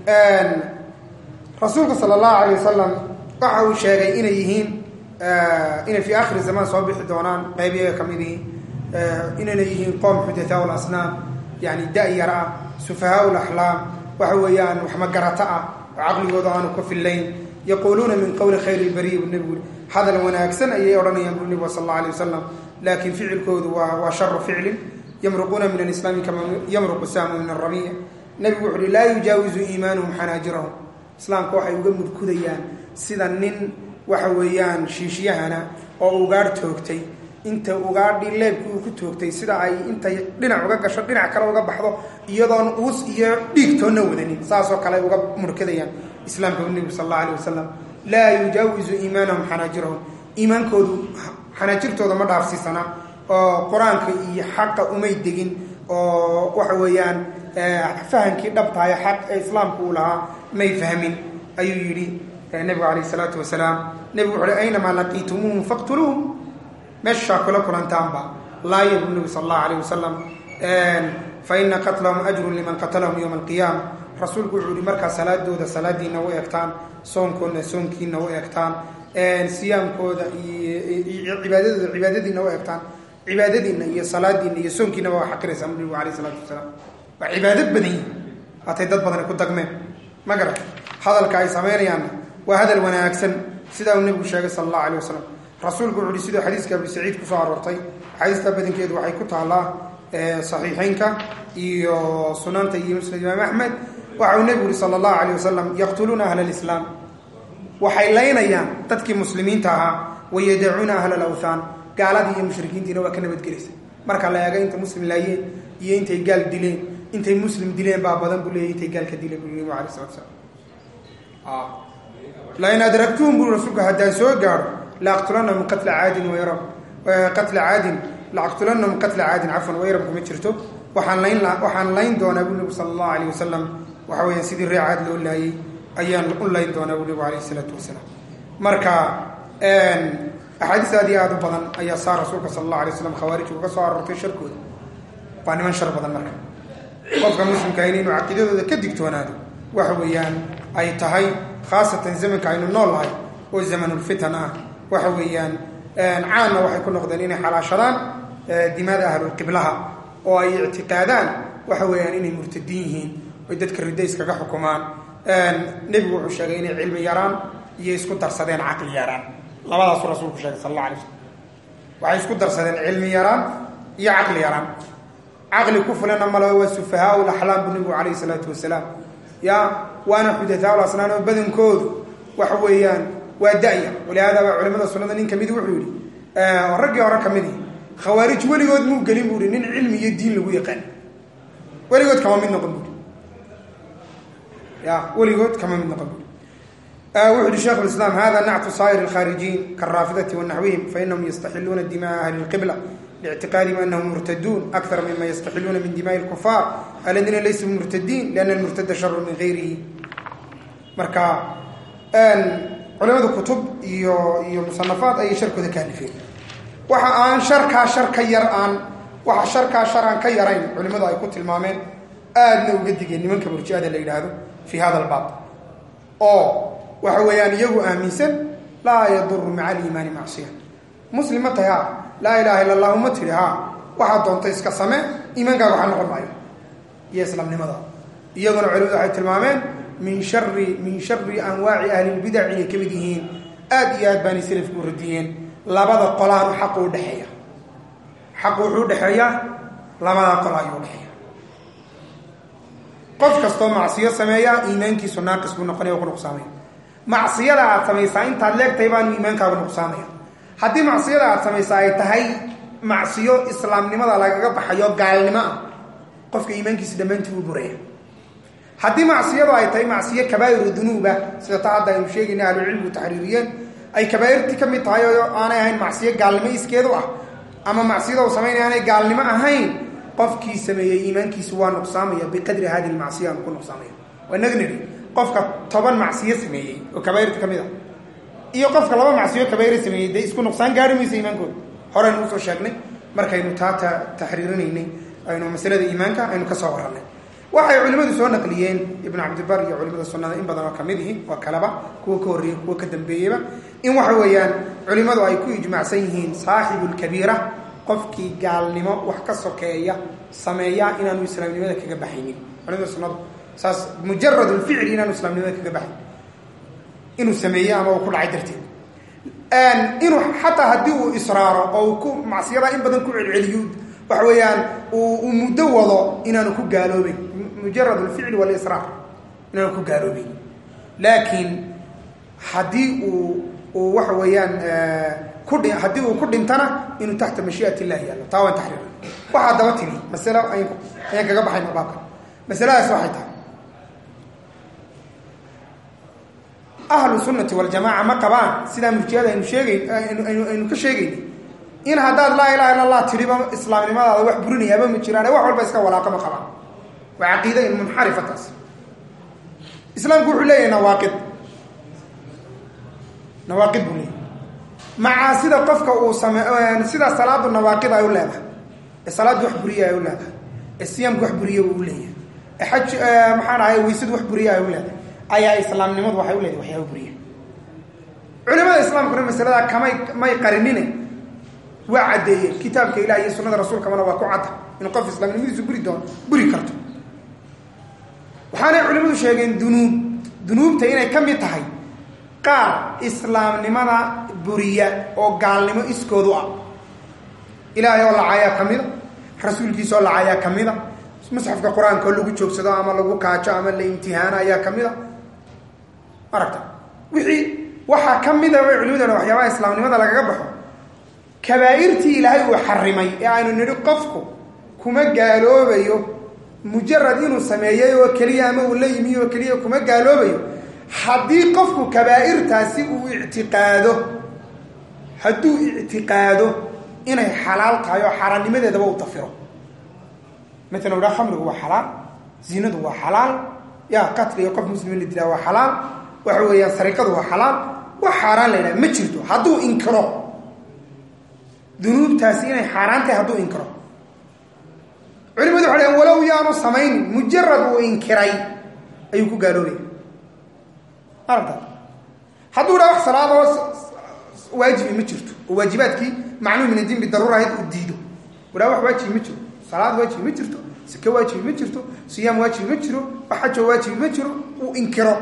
A: rasuulka sala allahu alay wasalam waxa uu sheegay inay yihiin inay fii aakhiri zamaan soo bixi doonaan qaybiyaga ka mid yihiin inayna yihiin qoom xudathaa lasnaam yani da-yar ah sufahaa laxlaam waxa weeyaan waxmagarata ah oo caqligooda aanu ka fillayn yaquuluuna min qowli khayri bariy bu nebigu hadal wanaagsan ayay odhanayaan buu nebigu sal alla alay wasalam laakiin ficilkoodu waa waa sharu ficlin yamruquuna min alislaami kama yamruqu sahmu min aramiya nebigu wuxu uhi laa yujaawizu iimaanuhum xanaajirahum islaamka waxay uga mudkudayaan sida nin waxa weeyaan shiishyahana oo ugaadh toogtay inta ugaadhi leebkii uu ku toogtay sida ay intay dhinac uga gasho dhinac kale uga baxdo iyadoon uus iyo dhiigtoonna wadanin saasoo kale ay uga mudkadayaan islaamka nebigu sal alla alay wasalam laa yujaawizu iimaanahum xanaajirahum iimaankoodu xanaajirtooda ma dhaafsiisana oo qur-aanka iyo xaqa umay degin oo waxa weeyaan fahamkii dhabtahay xaq ee islaamku uu lahaa may fahmin ayuu yidhi nebigu calayh isalaatu wasalaam nebigu wuxu uhi aynamaa laqiitumuuhum faqtuluuhum meeshaa kula kulantaanba laaya buu nebigu sala allahu alayh wasalam fa ina qatlahum ajrun liman qatalahum yowma alqiyaama rasuulku wuxuu yihi markaa salaadooda salaadiina u egtaan soonkoodna soonkiina u egtaan siyaamkooda iyo cibaadadooda cibaadadiina u egtaan cibaadadiina iyo salaadiina iyo soonkiinaba waa xaqiraysaa nebigu alayh isalaatu wasalaam waa cibaado badan yihin haatay dad badani ku dagmeen ma garat hadalka ay samaynayaanna waa hadal wanaagsan sidaa uu nebigu sheegay sala allahu alayh wasalam rasuulku wuxu uhi siduu xadiiska abu saciid kusoo aroortay xadiista badankeedu waxay ku taallaa saxiixeynka iyo sunanta iyo musnad imaam axmed waxa uu nebigu yihi sala allahu alayh wasalam yaqtuluuna ahla alislaam waxay laynayaan dadkii muslimiinta ahaa wayadacuuna ahla alawthaan gaaladii iyo mushrikiintiina waa ka nabadgelaysa marka la eega inta muslim laayeen iyo intay gaal dileen intay muslim dileen baa badan buu leeyay intay gaal ka dileen buu nebigu alay salatu salaam lain adragtuhum buu rasuulku haddaan soo gaadho laaqtulana min qatla caadin wayrab qatla caadin laaqtulana min qatla caadin cafwan wayrab kuma jirto waxaan layn waxaan layn doonaa buu nebigu sala allahu alayh wasalam waxa weeyaan sidii ree caad loo laayay ayaan u layn doonaa buu nebigu alayh isalaatu wasalaam marka axaadiis aad iyo aada u badan ayaa saa rasuulka sala allahu alay waslam khawaarij uga soo aroortay sharkooda waa niman shar badan marka qofka muslimkahin inuu caqiidadooda ka digtoonaado waxa weeyaan ay tahay khaasatan zamanka aynu nool nahay oo zamanulfitan ah waxa weeyaan caanna waxay ku noqdeen inay xalaashadaan dimaada ahlulqiblaha oo ay ictiqaadaan waxa weeyaan inay murtadiin yihiin oy dadka ridays kaga xukumaan nebigu wuxuu sheegay inay cilmi yaraan iyo isku darsadeen caqli yaraan labadaasuu rasuulku sheegay sal alla alay slam waxay isku darsadeen cilmi yaraan iyo caqli yaraan caqli ku fulana male waa sufahaa laxlaam buu nebigu calayhi salaatu wasalaam ya waana xudathaa lasnaan oo badankoodu waxa weeyaan waa da-ya walihaada baa culimada sunnada nin kamidi wuxuu yihi raggii hore ka midi khawaarij weligood muu gelin buu ihi nin cilmi iyo diin lagu yaqaan weligood kama mid noqon buui يا وليقول كما من قبل وحد الشيخ الإسلام هذا نعت صائر الخارجين كالرافضة والنحويهم فإنهم يستحلون الدماء أهل القبلة لاعتقادهم أنهم مرتدون أكثر مما يستحلون من دماء الكفار الذين ليسوا مرتدين لأن المرتد شر من غيره مركا أن علماء الكتب يصنفات أي شركة ذكالفين وحا شركة شركة يرآن وحا شركة شرعا كيرين علماء يكون المامين آدنا وقدقين من كبر جادة اللي هذا في هذا الباب أو وحويان يجو آميسا لا يضر مع الإيمان معصية مسلمة يا لا إله إلا الله مترها واحد دونتي اسكا سماء إيمان قالوا حنا قربايو يسلم لماذا يجون علماء حيث المامين من شر من شر أنواع أهل البدع كمدهين آديات بني سلف مردين لابد قلان حقه دحية حقه دحية لما قلان دحية قف كستو معصية سمايا إيمانك سناقص بنقنية وقنقصامية معصية لا تميسا انت لك تيبان إيمانك وقنقصامية haddii macsiyada aad samaysaa ay tahay macsiyo islaamnimada lagaga baxayo gaalnimo qofka iimaankiisa dhamaantii uu buraya haddii macsiyadu ay tahay macsiyo kabaa'iru dunuuba sida taada ay sheegayna ahlu tahriiriyeen ay kabaa'irti kamid tahay oo aanay ahayn macsiyo gaalnimo iskeedu ah ama macsiyada uu sameeyay gaalnimo ahayn qofkii sameeyay iimaankiisa waa nuqsaamaya biqadri hadi almacsiya ku nuqsaamaya wanagni qofka toban macsiyo sameeyay oo kabaa'irti kamid ah iyo qofka laba macsiyo kabayri sameeyay isku nuqsaan gaarimaysa iimaankood hore inuu soo sheegnay markaynu taata tahriirinaynay aynu masalada iimaanka aynu ka soo wararnay waxay culimadu soo naqliyeen ibn abd bar iyo culimada sunnada in badan oo kamid yihiin waa kalaba kuwa ka horeeyay kuwa ka dambeeyayba in waxa weeyaan culimadu ay ku ijmaacsan yihiin saaxibul kabiira qofkii gaalnimo wax ka sokeeya sameeya inaanu islaamnimada kaga baxaynin culimada sunnada saas mujarrad al-fi'l inaanu islaamnimada kaga baxaynin inuu sameeyay ama uu ku dhacay darteed aan inuu xataa hadii uu israaro oo ku macsiyada in badan ku celceliyo wax weeyaan uu muddo wado inaanu ku gaaloobin mujarrad al-fi'l wal israr inaanu ku gaaloobin laakiin hadii uu uu wax weeyaan ku hadii uu ku dhintana inuu taxta mashii'ati Allah yaalo tawan tahriir waxa daba timi mas'ala ay ay kaga baxay baabka mas'alaas waxay tahay أهل السنة والجماعة ما قبان سيدا مرجيادة إنو شيغي إنو كشيغي إن هذا لا إله إلا الله تريبا إسلام لماذا وح بروني يبا مجراني وح والبسكا ولاقا ما قبان وعقيدة إنو منحرفة تاس إسلام قول عليه نواقض نواقض بني مع سيدا قفك وسمع سيدا صلاة النواقض أيو لها الصلاة وح بريا أيو لها الصيام وح بريا أيو لها الحج محانا أيو ويسد وح بريا أيو لها ayaa islaamnimadu waxay u leedahay waxyaabo buriya culimada islaamku mas'alada kamay may qarinine waa cadeeyay kitaabka ilaahay iyo sunnada rasuulka mana waa ku cad in qof islaamnimadiisu buri doon buri karto waxaana culimadu sheegeen dunuub dunuubta inay kamid tahay qaar islaamnimada buriya oo gaalnimo iskoodu ah ilaahay oo lacaaya kamid rasuulkiisa oo lacaaya kamid musxafka quraanka lagu joogsado ama lagu kaajo ama la imtixaana ayaa kamid aragta wixii waxa kamid ah culimada waxyaabaha islaamnimada lagaga baxo kabaa'irti ilaahay uu xarimay ee aanu niri qofku kuma gaaloobayo mujarrad inuu sameeyay oo kaliya ama uu la yimi oo kaliya kuma gaaloobayo hadii qofku kabaa'irtaasi uu i'tiqaado haduu i'tiqaado inay xalaal tahay oo xaraanimadeeda uu tafiro مثلا ولا خمر هو حلال زينة هو حلال يا قتل يقف مسلم اللي دلا هو حلال وحويا سرقة هو حلال وحرام لنا مجرده هدو إنكره ذنوب تاسين حرام تهدو إنكره علموا عليهم ولو يانو سمين مجرد وإنكري أيكو قالوا لي أرضا هدو لا صلاة واجب مجرده وواجباتك معلوم من الدين بالضرورة هيد وديده ولا واجب مجرده صلاة واجب مجرته سكة واجب مجرته صيام واجب مجره وحج واجب مجره وإنكره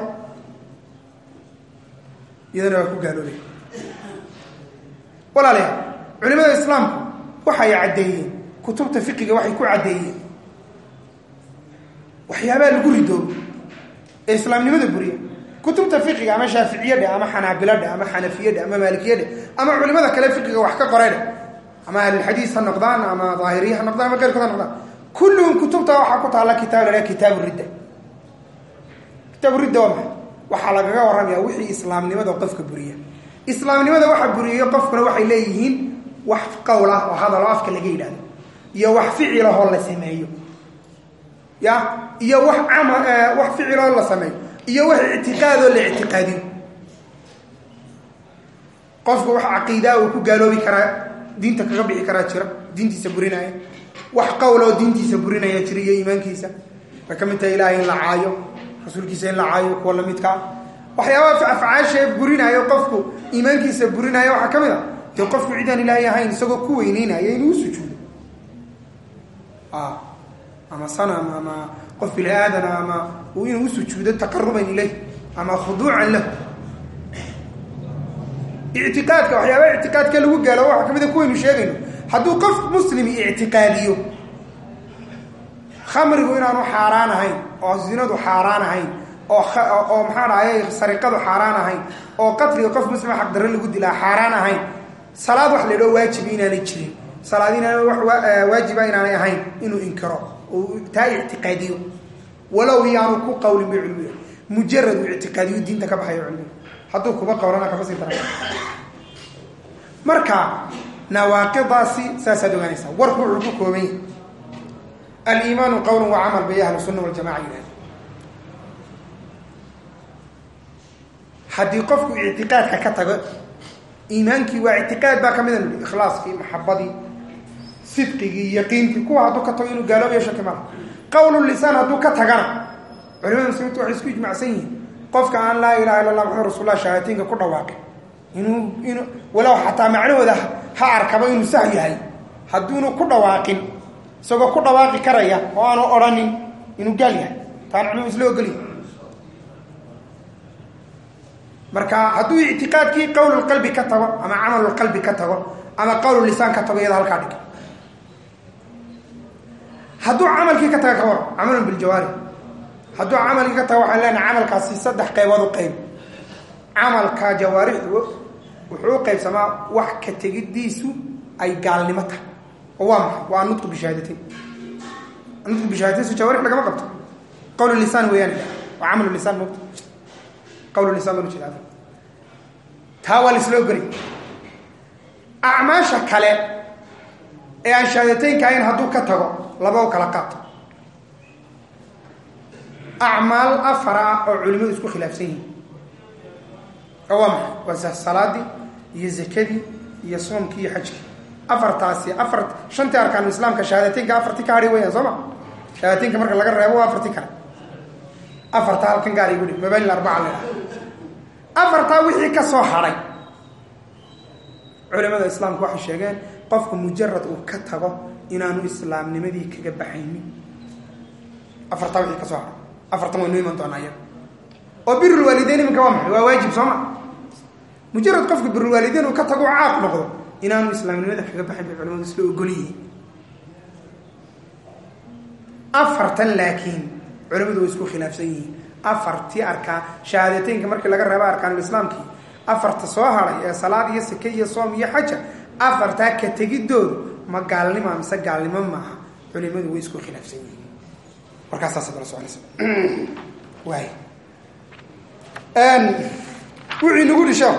A: إذا أكو قالوا لي ولا ليه علماء الإسلام وحي عديين كتب تفقه وحي كو عديين وحيابا لقردوا الإسلام لماذا بريه كتب تفقه أما شافعية أما حنابلة أما حنفية أما مالكية أما علماء كلام فقه وحكا قرينه أما الحديث النقضان أما ظاهرية النقضان أما غير كذا النقضان كلهم كتبتها وحكوتها على كتاب لا كتاب الردة kitaab ridda waa maxay waxaa lagaga warramayaa wixii islaamnimada qofka buriya islaamnimada waxa buriyo qofkuna waxay leeyihiin wax qowl ah oo hadal afka laga yidhaahdo iyo wax ficil ah oo la sameeyo ya iyo wax amal wax ficil oo la sameeyo iyo wax i'tiqaad oo la i'tiqaadiyo qofku wax aqeeda uu ku gaaloobi karaa diinta kaga bixi karaa jira diintiisa burinaya wax qowl oo diintiisa burinaya jira iyo iimaankiisa kamita ilaahay in la caayo rasuulkiisa in la caayo kuwa lamidka waxyaabaha afcaasha burinayo qofku iimaankiisa burinaya waxa kamid ah dee qofku cidaan ilaahay ahayn isagoo ku weyneynaya inuu sujuudo ah ama sanam ama qof bil aadan ama uu inuu sujuudo taqarruban ilayh ama khuduucan lahu i'tiqaadka waxyaabaha i'tiqaadka lagu gaalo waxa kamid ah kuwaynu sheegayno hadduu qof muslimi i'tiqaadiyo khamrigu inaanu xaaraan ahayn oo zinadu xaaraan ahayn oo oo maxaa dhahayay sariqadu xaaraan ahayn oo qatliga qof muslima xaq darro lagu dilaa xaaraan ahayn salaad wax leedo waajib inaanay jirin salaad inaanay wax waajiba inaanay ahayn inuu inkiro oo taa i'tiqaadiyo walow yaanu ku qawlin bi cilmi mujarrad i'tiqaadiyo diinta ka baxayo cilmi hadduu kuba qawlana ka fasir taraa marka nawaaqidaasi saasa doganaysa warku wuxuu ku koobay الإيمان قول وعمل به أهل السنة والجماعة يلاه حد يقفك اعتقادك كتغ إيمانك واعتقاد باك من الإخلاص في محبتي صدقي يقينك كو هدو كتغينو قالوا بيشا كمال قول اللسان هدو كتغنا علماء المسلمين وحسكو يجمع سيين قفك أن لا إله إلا الله محمد رسول الله شهادتين كل واقع إنو إنو ولو حتى معنوه ده حاركبا إنو سهي هاي هدونو كل واقع isagoo ku dhawaaqi karaya oo aanu oranin inuu gal yahay taan cilmi isla ogoli marka hadduu i'tiqaadkii qowl qalbi ka tago ama amal qalbi ka tago ama qowl lisan ka tago iyada halka dhig hadduu amalkii ka tago kawar amal bil jawari hadduu amalkii ka tago waxa leena amalkaasi saddex qaybood u qayb amalka jawaarixdu wuxuu qaybsamaa wax ka tagidiisu ay gaalnimo tahay وام ونطق بشهادتين نطق بشهادتين سجوارح لك ما قبط قول اللسان ويانا وعمل اللسان موت قول اللسان ملوش هذا تاوى الاسلوغري اعماشا كلا ايه شهادتين كاين هدو كتغو لباو كلاقات اعمال افرع علماء اسكو خلاف سيين اوام وزه الصلاة يزكدي يصوم كي حجك afartaasi afar shanta arkaan islaamka shahaadateynka afarti ka hari weeyaan soma shahaadateynka marka laga reebo afarti ka afarta halkan gaar igu dhig mabal arba'a leh afarta wixii ka soo haray culimada islaamku waxay sheegeen qofku mujarrad uu ka tago inaanu islaamnimadii kaga baxaynin afarta wixii ka soo haray afarta way iman doonaa oo birrul walidayn minka waa maxay waa waajib soma mujarrad qofku birrul walidayn uu ka tago caaq noqdo inaanu islaamnimada kaga baxay bay culimadu isla ogoliyeen afartan laakiin culimadu way isku khilaafsan yihiin afartii arkaan shahaadateynka markii laga reebo arkaan islaamki afarta soo haray ee salaad iyo sake iyo soom iyo xaj afarta ka tagidoodu ma gaalnimo mise gaalnimo maaha culimadu way isku khilaafsan yihiin markaas aad la soconaysa way ان وحي نقول شو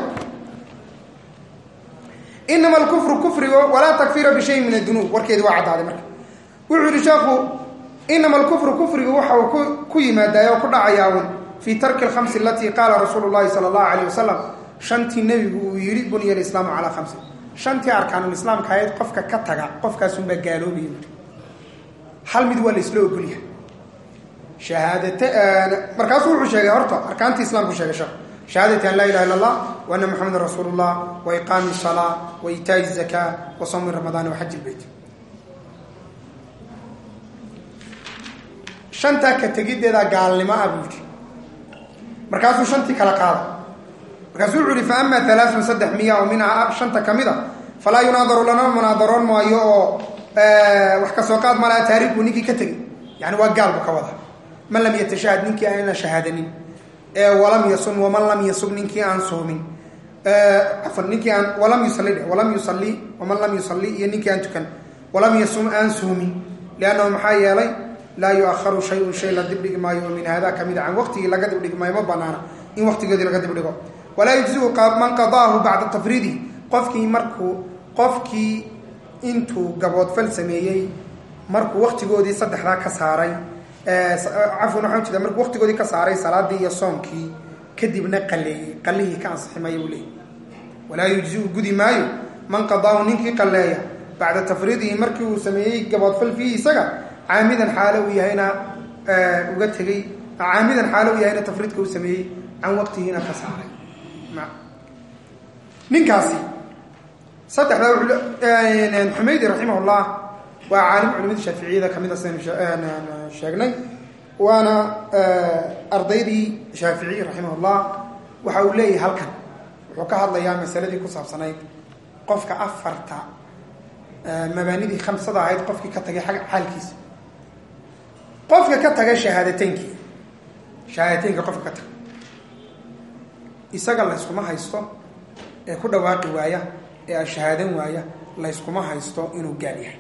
A: انما الكفر كفر ولا تكفير بشيء من الذنوب وركيد واحد هذا مركب وحي شافوا انما الكفر كفر وحو كيما دايو كدعياون في ترك الخمس التي قال رسول الله صلى الله عليه وسلم شنتي النبي يريد بني الاسلام على خمسه شنتي اركان الاسلام كايد قفك كتغا قفك سن بغالوبي حل مد ولا اسلو كليه شهادة مركز وحو شيغي هورتا اركانتي الاسلام كو شيغي شهادة ان لا اله الا الله وان محمد رسول الله واقام الصلاه وايتاء الزكاه وصوم رمضان وحج البيت شنتا كتجيددا غالنما ابوجي مركز شنتي كلا قاد مركز وحو فاما ثلاث مصدح مية ومنها شنتا كميدا فلا يناظر لنا مناظرون ما يو اه wax ka soo qaad mala taariikh niki ka tagi yani waa gaal ka wada man lam yatashahad ninki ayna shahadanin ee walam yasum wa man lam yasum ninki aan soomin ee afan ninki aan walam yusalli walam yusalli wa man lam yusalli ninki aan tukan walam yasum aan soomin laana maxaa yeelay laa yuakharu shayun shay la dibdhigi maayo min hada kamid can waqtigii laga dibdhigi maayo ma banaana in waqtigoodii laga dibdhigo walaa yujziu man qadaahu bacda tafriidihi qofkii markuu qofkii intuu gaboodfal sameeyey markuu waqtigoodii saddexdaa ka saaray cafwan waxaan jeeda markuu waqtigoodii ka saaray salaadii iyo soonkii kadibna qaleeyey qalihii ka ansixi maayo buu leeyay walaa yujziu gudi maayo man qadaahu ninkii qaleeya bacda tafriidihi markii uu sameeyey gaboodfal fiihi isaga caamidan xaalo uu yahayna uga tegey caamidan xaalo uu yahayna tafriidka uu sameeyey can waqtihiina ka saaray ninkaasi saddexda xumaydi raximahullah waa caalim culimada shaaficiyada kamid a sidaynu sheegnay waana ardaydii shaaficiy raximahullah waxa uu leeyahay halkan wuxuu ka hadlayaa masaladii ku saabsanayd qofka afarta mabaanidii khamsada ahayd qofkii ka tagay xaalkiisa qofka ka taga shahaadateynki shahaadateynka qofka ka taga isaga layskuma haysto ee ku dhawaaqi waaya ee ashahaadan waaya layskuma haysto inuu gaal yahay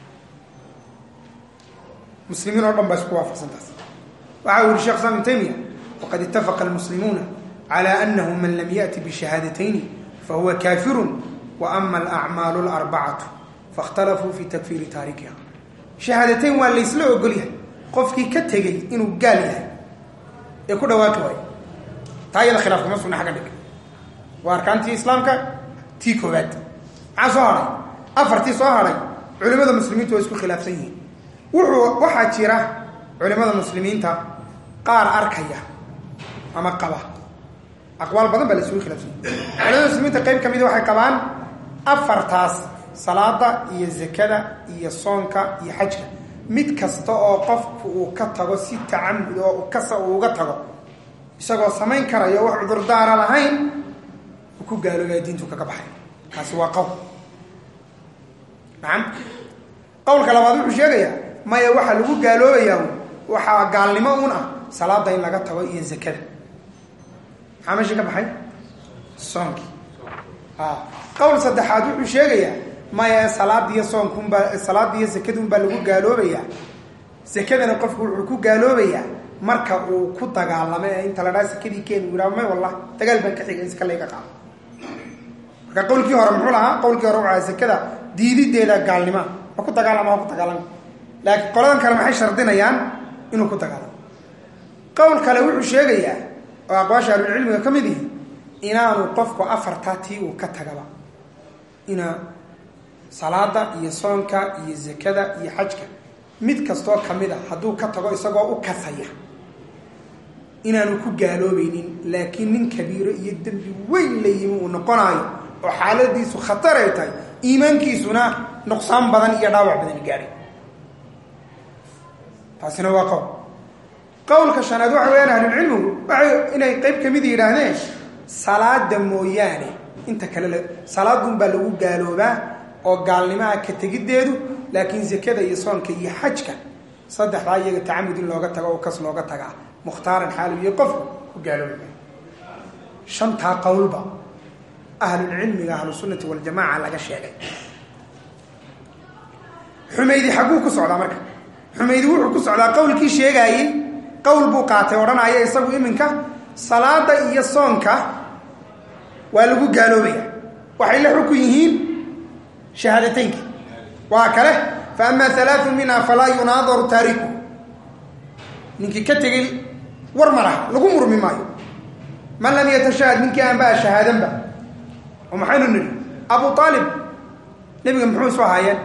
A: muslimiin oo dhan baa isku waafaqsantaas waxa uu yihi shekh islam ibn taymiya waqad ittafaqa almuslimuuna cala anahu man lam ya'ti bishahaadatayn fahuwa kafirun wa ama alacmaalu alarbacatu faاkhtalafuu fi takfiiri taarikiha shahaadateyn waa laysla ogol yahay qofkii ka tegey inuu gaal yahay ee ku dhawaaqi waayo taa iyada khilaaf kuma sugna xagga dhig waa arkaantii islaamka tii koowaad maxaa soo haray afartii soo haray culimada muslimiintu waa isku khilaafsan yihiin wuxuu waxaa jira culimada muslimiinta qaar arkaya ama qaba aqwaal badan baa la isugu khilaafsan yihin culimada muslimiinta qayb kamida waxay qabaan afartaas salaada iyo zakada iyo soonka iyo xajka mid kasta oo qofku uu ka tago si tacamud oo kasa uu uga tago isagoo samayn karayo wax cudurdaara lahayn ku gaaloobaya diintu kaga baxay kaasi waa qowl nacam qowlka labaad wuxuu sheegayaa maya waxaa lagu gaaloobayaa waxaa gaalnimo uun ah salaada in laga tago iyo zakada maxaa meesha ka baxay soonkii qowl saddexaad wuxuu sheegayaa maya salaada iyo soonkunbaa salaada iyo zakada unbaa lagu gaaloobayaa zakadana qofku wuxuu ku gaaloobayaa marka uu ku dagaalamo ee inta la dhaa sakadii keeni u yidhaha may wallah dagaal baan ka xiga in saka layga qaado marka qowlkii hore muxuu lahaa qowlkii hore waxaa sakada diidideeda gaalnima ma ku dagaalama ha ku dagaalama laakiin qoladan kale maxay shardinayaan inuu ku dagaalamo qowl kale wuxuu sheegayaa oo aqwaasha ahlulcilmiga ka mid yihi inaanu qofku afartaa tii uu ka tagaba ina salaada iyo soonka iyo zakada iyo xajka mid kastoo kamid a hadduu ka tago isagoo u kasaya inaanu ku gaaloobaynin laakiin nin kabiiro iyo dembi weyn la yimi uu noqonaayo oo xaaladiisu khatar ay tahay iimaankiisuna nuqsaan badan iyo dhaawac badan gaadhay taasina waa qowl qowlka shanaad waxa weyaan ahlulcilmigu waxay inay qayb kamid yidhaahdeen salaada mooyaane inta kale la salaadunbaa lagu gaaloobaa oo gaalnimaha ka tegiddeedu laakiin zakada iyo soonka iyo xajka saddexdaa iyaga tacamud in looga tago oo kas looga tagaa mukhtaaran xaaliyo qofku ku gaalooba shantaa qowlba ahlulcilmiga ahlusunnati waljamaca laga sheegay xumaydi xagguu ku socdaa marka xumaydi wuxuu ku socdaa qowlkii sheegaayey qowl buu qaatay odhanaya isagu iminka salaada iyo soonka waa lagu gaaloobaya waxay la xukun yihiin shahaadateynka waa kale fa ama alaau minha falaa yunaadaru taariku ninkii ka tegey war ma laha lagu murmi maayo man lam yatashahad ninkii aanbaa shahaadanba oo maxaynu nidhi abu aalib nebiga muxuu isu ahaayeen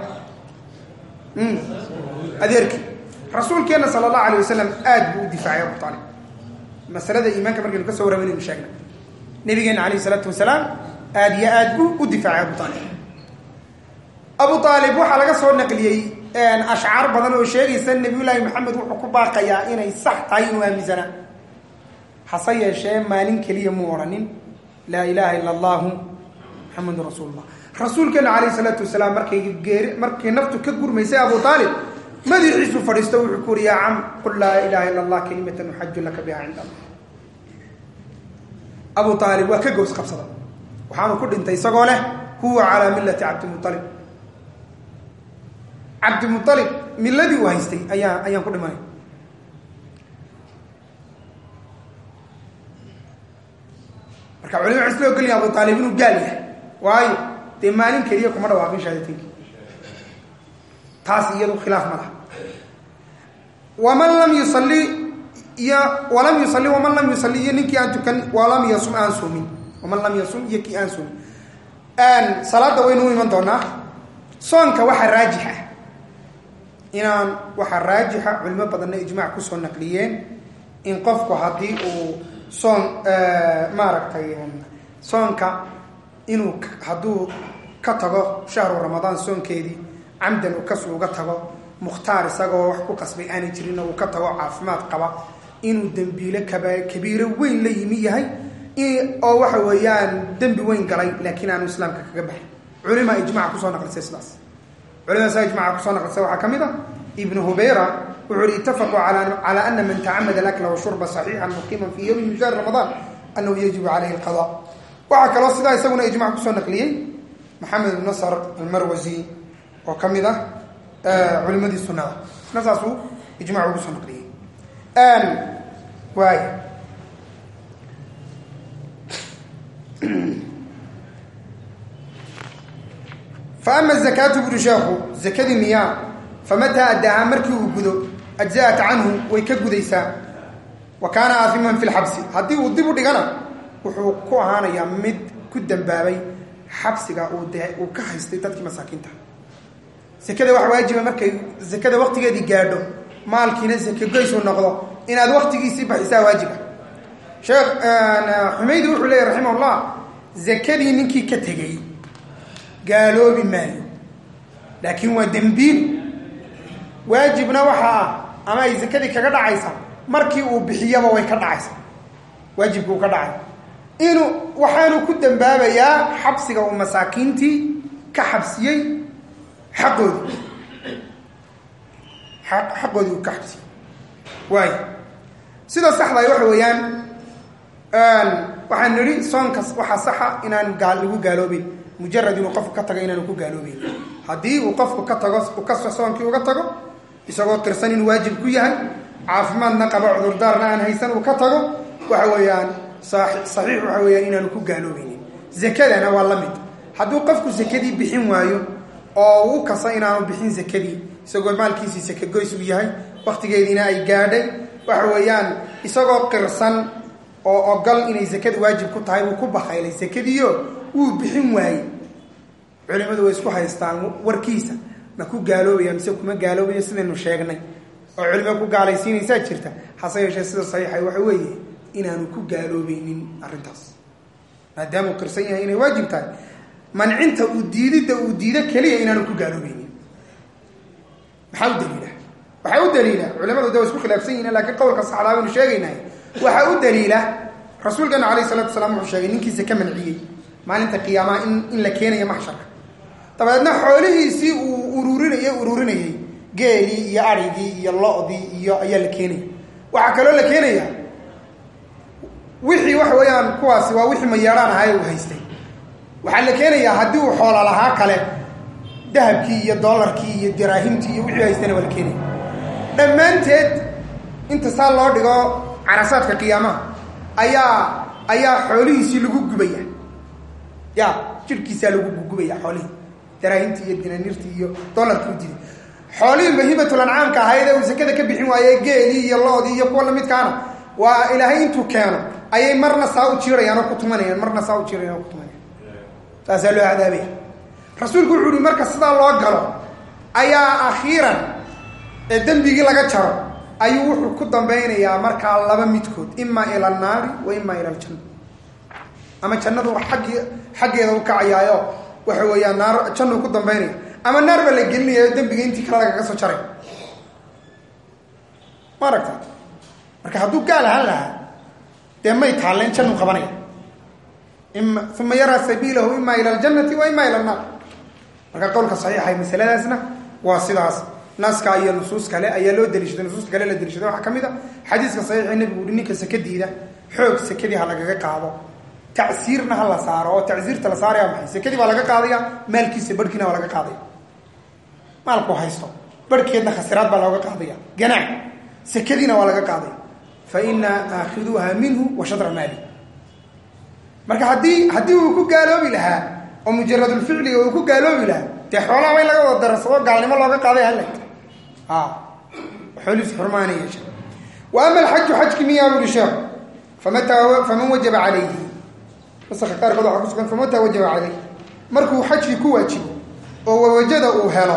A: adeerkii rasuulkeenna sala allahu alay wasalam aad buu u difaacay abu aalib masalada iimaanka markaynu ka soo warramaynu sheegna nabigeena alayh isalaatu wasalaam aad iyo aad buu u difaacay abu aalib abu aalib waxaa laga soo naqliyey ashcaar badan oo sheegaysa nabiyullaahi maxamed wuxuu ku baaqayaa inay sax tahay inuu aaminsanaa hase yeeshee maalin keliya muu odhanin laa ilaaha ila allahu maxamedun rasuulullah rasuulkeena calayh isalaatu wasalaam markay geeri markay naftu ka gurmaysay abu aalib madaxiisu fadhiisto wuxuu ku uri yaa cam qul laa ilaha ila allah kalimatan uxaju laka biha cinda allah abu aalib waa ka gows qabsada waxaanu ku dhintay isagoo leh huwa calaa millati cabdimualib cabdimualib miladii uu haystay ayaa ayaan ku dhimanay. marka culimada waxay loo geliyay Abu Talib inuu gaal yahay waayo dee maalin kaliya kuma dhawaaqin shahaadateynki taas iyadu khilaaf ma laha. waman lam yusalli ya walam yusalli waman lam yusalli ninkii aan tukan walam yasum aan sumin waman lam yasum yaki aan sumin aan salaada waynu iman doonaa. soonka waxa raajix ah inaan waxa raajix ah culimo badan ijmaac ku soo naqliyeen in qofku hadii uu soon maaragtay soonka inuu haduu ka tago shahru ramadaan soonkeedii camdan uu ka suuga tago mukhtaar isagoo wax ku qasbay aan jirin uu ka tago caafimaad qaba inuu dambiile kabiiro weyn la yimi yahay oo waxa weeyaan dambi weyn galay laakiin aanu islaamka kaga baxay. علماء إجماع كسون نقل سيسلاس علماء إجماع كسون نقل سوا كمذا ابن هبيرة وعلي اتفقوا على على أن من تعمد الأكل والشرب صحيحا مقيما في يوم من شهر رمضان أنه يجب عليه القضاء. وعك الله صدا يسوون إجماع كسون نقليين محمد بن نصر المروزي وكمذا آه علماء السنة نصاصوا إجماع كسون نقليين آن واي فأما الزكاة برشاخه زكاة المياه فمتى أدعى مركي وقدو أجزاءت عنه ويكقديسا وكان آثما في الحبس هدي وضيبو ديغانا وحوكوها هانا يمد كدن بابي حبسك وكهستي تدكي مساكينتها زكاة واحد واجب مركي زكاة وقت قادي قادو مالكي نزكي قيسو النقضة إن هذا وقت يسيب حسا واجبة شيخ حميد وحولي رحمه الله زكاة ننكي كتغي قالوا بمايو لكن هو دنبيل واجبنا وحا اما اذا كدي كغا دعيسا markii uu bixiyaba way ka dhacaysaa waajibku ka dhacay inuu waxaanu ku dambaabaya xabsiga oo masaakiinti ka xabsiyay xaqoodi xaq xaqoodi ka xabsiyay way sida saxda ay wax weeyaan aan waxaan niri soonkas waxa saxa inaan gaal lagu gaaloobin mujarrad inuu qofku ka tago inaan ku gaaloobin hadii uu qofku ka tago uu ka soonkii uga tago isagoo tirsan in waajib ku yahay caafimaadna qaba cudur daarna aan haysan uu ka tago waxa weeyaan saxiix waxa weeyaan inaan ku gaaloobin zakadana waa la mid haduu qofku zakadii bixin waayo oo uu kasa inaan bixin zakadii isagoo maalkiisa saka goys u yahay waqtigeedina ay gaadhay waxa weeyaan isagoo qirsan oo ogal inay zakad waajib ku tahay uu ku baxaylay zakadiyo uu bixin waayay culimadu way isku haystaan warkiisa ma ku gaaloobaya mise kuma gaaloobaya sidaynu sheegnay oo culimadu ku gaalaysiinaysa jirta hase yeeshee sida saxiix ay waxa weeye inaanu ku gaaloobaynin arintaas maadaama uu qirsan yahay inay waajib tahay mancinta uu diidida uu diida kaliya inaanu ku gaaloobaynin maxaa u daliila waxa u daliila culimadu way isku khilaafsan yihiin laakiin qowlka saxda ah inuu sheegaynaa waxa u daliila rasuulkana kaleey salaatu wasalaam wuxuu sheegay ninkiisa ka manciyay maalinta qiyaamaha in in la keenayo maxsharka tabaadna xoolihiisii uu ururinayay ururinayay geeli iyo arigii iyo lo'dii iyo ayaa la keenay waxa kale la keenaya wixii wax weeyaan kuwaasi waa wixii ma yeeran ahay uu haystay waxa la keenaya hadii uu xoolo lahaa kale dahabkii iyo dollarkii iyo diraahimtii iyo wixii haystana waa la keenay dhamaanteed inta saa loo dhigo carasaadka qiyaamaha ayaa ayaa xoolihiisii lagu gubaya ya jirkiisa lagu gubaya xoolihi daraahimtii iyo dinanirtii iyo dollarkii diiday xoolihi bahimatul an'aamka hayda uu zakada ka bixin waayay geeli iyo loodii iyo kuwa lamid kaana waa ilaahay intuu keeno ayay marna saa u jiirayaan oo ku tumanayaan marna saa u jiirayaan oo ku tumanayaan taas loo cadaabay rasuulku wuxuu marka sidaa loo galo ayaa akhiiran ee dambigii laga jaro ayuu wuxuu ku dambaynayaa marka laba midkood imma ila naari wa imma ila janna ama jannadu xaqi xaqeeda uu kacayaayo waxa weeyaan naar jannu ku dambaynaya ama naar ba la gelinayo dambiga intii kala laga soo jaray marka marka haduu gaal ahaan lahaa dee may taaleen jannu qabanaya imma thumma yara sabilahu imma ila aljannati wa imma ila an-nar marka qowlka saxiixa ay masaladaasna waa sidaas naaska iyo nusuus kale ayaa loo dalishaday nusuus kale la dalishaday waxa kamid ah xadiiska saxiix ee nabigu ninka sakadiida xoog sakadii ha laga qaado تعسيرنا هلا صار أو تعسير تلا صار يا محي سكدي ولا قاضية مالكي سبركنا ولا قاضية مالكو هايستو barkeedna khasiraad baa looga qaadaya ganaax sakadiina waa laga qaadaya fa ina aakhiduha minhu wa shadra maali marka haddii haddii uu ku gaaloobi lahaa oo mujaradulficliga uu ku gaaloobi lahaa dee xoolaha way laga wada darasado gaalnimo looga qaaday hale a xooliis xurmaana yeesha wa ama alxaju xajki miyaa buri sheekh famata faman wajaba calayhi nasakha qaarkood waxaa ku sugan famata wajaba calayhi markuu xajkii ku waajibo oo wawajada uu helo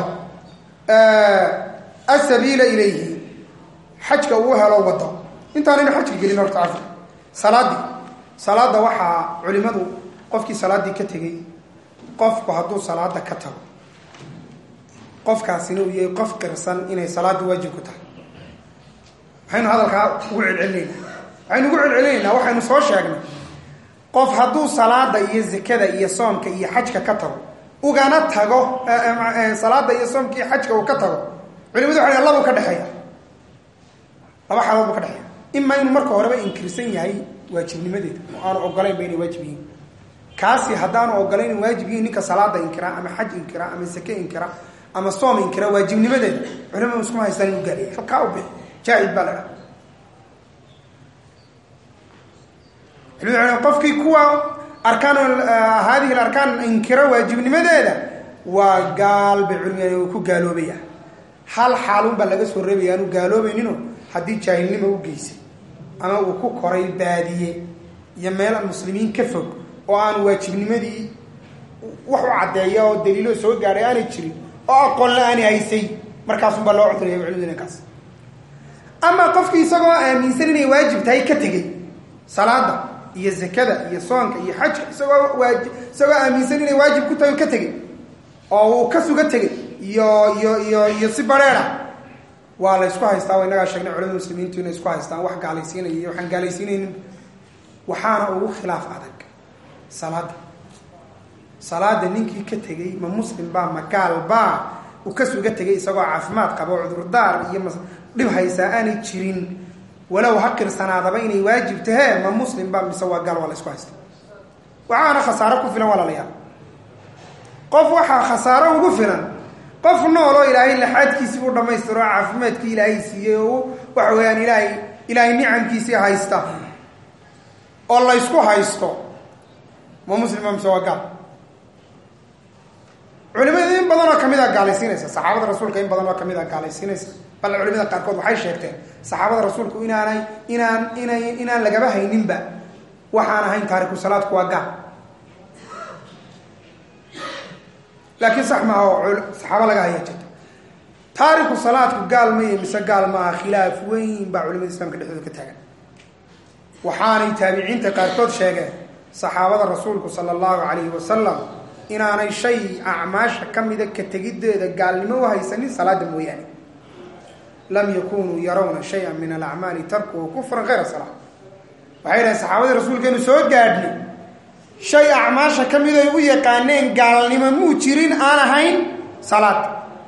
A: asabiila ilayhi xajka uu helo wado intaanaynu xajka gelin horta cafr salaadii salaada waxaa culimadu qofkii salaadii ka tegey qofku hadduu salaada ka tago qofkaasina uu yahay qof qirsan inay salaada waajib ku tahay waxaynu hadalkaa ugu celcelinaynaa waxaynu ugu celcelinaynaa waxaynu soo sheegnay qof hadduu salaada iyo zakada iyo soomka iyo xajka ka tago ugana tago salaada iyo soomka iyo xajka uu ka tago culimadu waxay laba ka dhexeeya laba xaalood ka dhexeeya ima inuu marka horeba inkirsan yahay waajibnimadeeda oo aanu ogolayn ba inay waajib yihiin kaasi haddaanu ogolayn in waajib yihiin ninka salaada inkira ama xaj inkira ama sake inkira ama soom inkira waajibnimadeeda culimadu iskuma haystaan inuu gaaliya halkaa u bixi jaahid baa laha qofkii kuwa arkaan hadihi alarkaan inkira waajibnimadeeda waa gaal bay culimadu ku gaaloobaya hal xaalun baa laga soo reebaya aanu gaaloobaynino haddii jaahilnimo u geysay ama uu ku koray baadiye iyo meel muslimiin ka fog oo aan waajibnimadii wax u caddeeya oo daliilo soo gaadhay aanay jirin oo aqoonla aanay haysay markaasunbaa loo cuduraya culimadu ninkaas ama qofkii isagoo aaminsan inay waajib tahay ka tegey salaada iyo zakada iyo soonka iyo xajka isagoo waajib isagoo aaminsan inay waajib ku tahay ka tegey oo uu ka suga tegey iyo iyo iyo iyo si bareera waa la isku haystaa inagaa sheegnay culimada muslimiintu inay isku haystaan wax gaalaysiinaya iyo waxaan gaalaysiinaynin waxaana ugu khilaaf adag salaada salaada ninkii ka tegey ma muslim baa ma gaal baa uu ka suga tegey isagoo caafimaad qaba oo cudurdaar iyo dhib haysaa aanay jirin walow ha qirsanaadaba inay waajib tahee ma muslim baa mise waa gaal waa la isku haysta waxaana khasaaro ku filan walaalayaal qof waxaa khasaaro ugu filan qof nooloo ilaahay laxaadkiisii u dhammaystiro oo caafimaadkii ilaahay siiyey oo waxa weeyaan ilaahay ilaahay nicamkiisii haysta oo la ysku haysto ma muslima mise waa gaal culimada in badan oo kamid a gaalaysiinaysa saxaabada rasuulka in badan oo kamid a gaalaysiinaysa bal culimada qaarkood waxay sheegteen saxaabada rasuulku inaanay inaan inay inaan lagaba hayninba waxaan ahayn taariku salaadku waa gaal laakiin sax maaha oo saxaaba laga haya jirta taariku salaadku gaal maya mise gaal maaha khilaaf weyn baa culimada islaamka dhexdooda ka taagan waxaanay taabiciinta qaarkood sheegeen saxaabada rasuulku sala allahu calayhi wasalam inaanay shay acmaasha ka mida ka tegiddeeda gaalnimo u haysanin salaada mooyaane lam yakunuu yarawna shayan min alacmaali tarkuhu kufran hayra salaa waxay dhahay saxaabadii rasuulkeenu soo gaadhnay shay acmaasha ka mid ay u yaqaaneen gaalnimo muu jirin aan ahayn salaad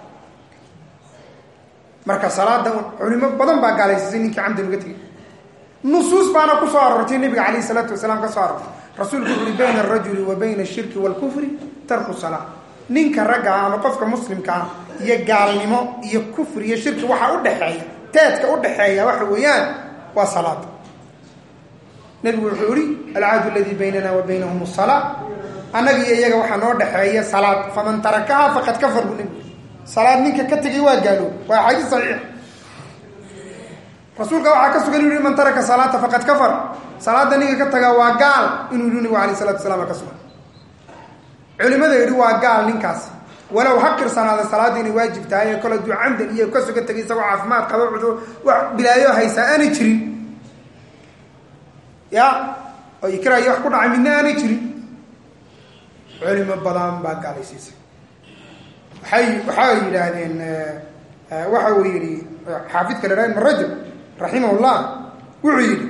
A: marka salaada culimo badan baa gaalaysiisay ninkii camdan uga tegay nusuus baana ku soo aroortay nabiga calayhi salaatu wasalaam ka soo aroortay rasuulku wuxu uri bayna alrajuli wa bayna ashirki waalkufri tarku salaa ninka ragga ah ama qofka muslimka ah iyo gaalnimo iyo kufri iyo shirki waxaa u dhexeeya teedka u dhexeeya waxa weeyaan waa salaada nabigu wuxuu ihi alcaadu aladii baynana wa baynahum asalaa annaga iyo iyaga waxaa noo dhexeeya salaad faman tarakaha faqad kafar buu nabigu salaad ninka ka tegay waa gaaloob waa xadiis saxiix rasuulka waxaa ka sugan yui man taraka salaata faqad kafar salaada ninka ka taga waa gaal inuu yihi nabigu alayh salatu wasalaam ka sugan culimada yidhi waa gaal ninkaas walow ha qirsanaada salaada inay waajib tahay ee kale duu camdan iyo ka suga tegay isagoo caafimaad qaba cudur wax bilaayo haysaa aanay jirin ya oo ikraayo wax ku dhacay midna aanay jirin culimo badan baa gaalaysiisay waxay waxay yidhaahdeen waxa uu yidhi xaafidka la dhaha ibn rajab raximah llah wuxuu yidhi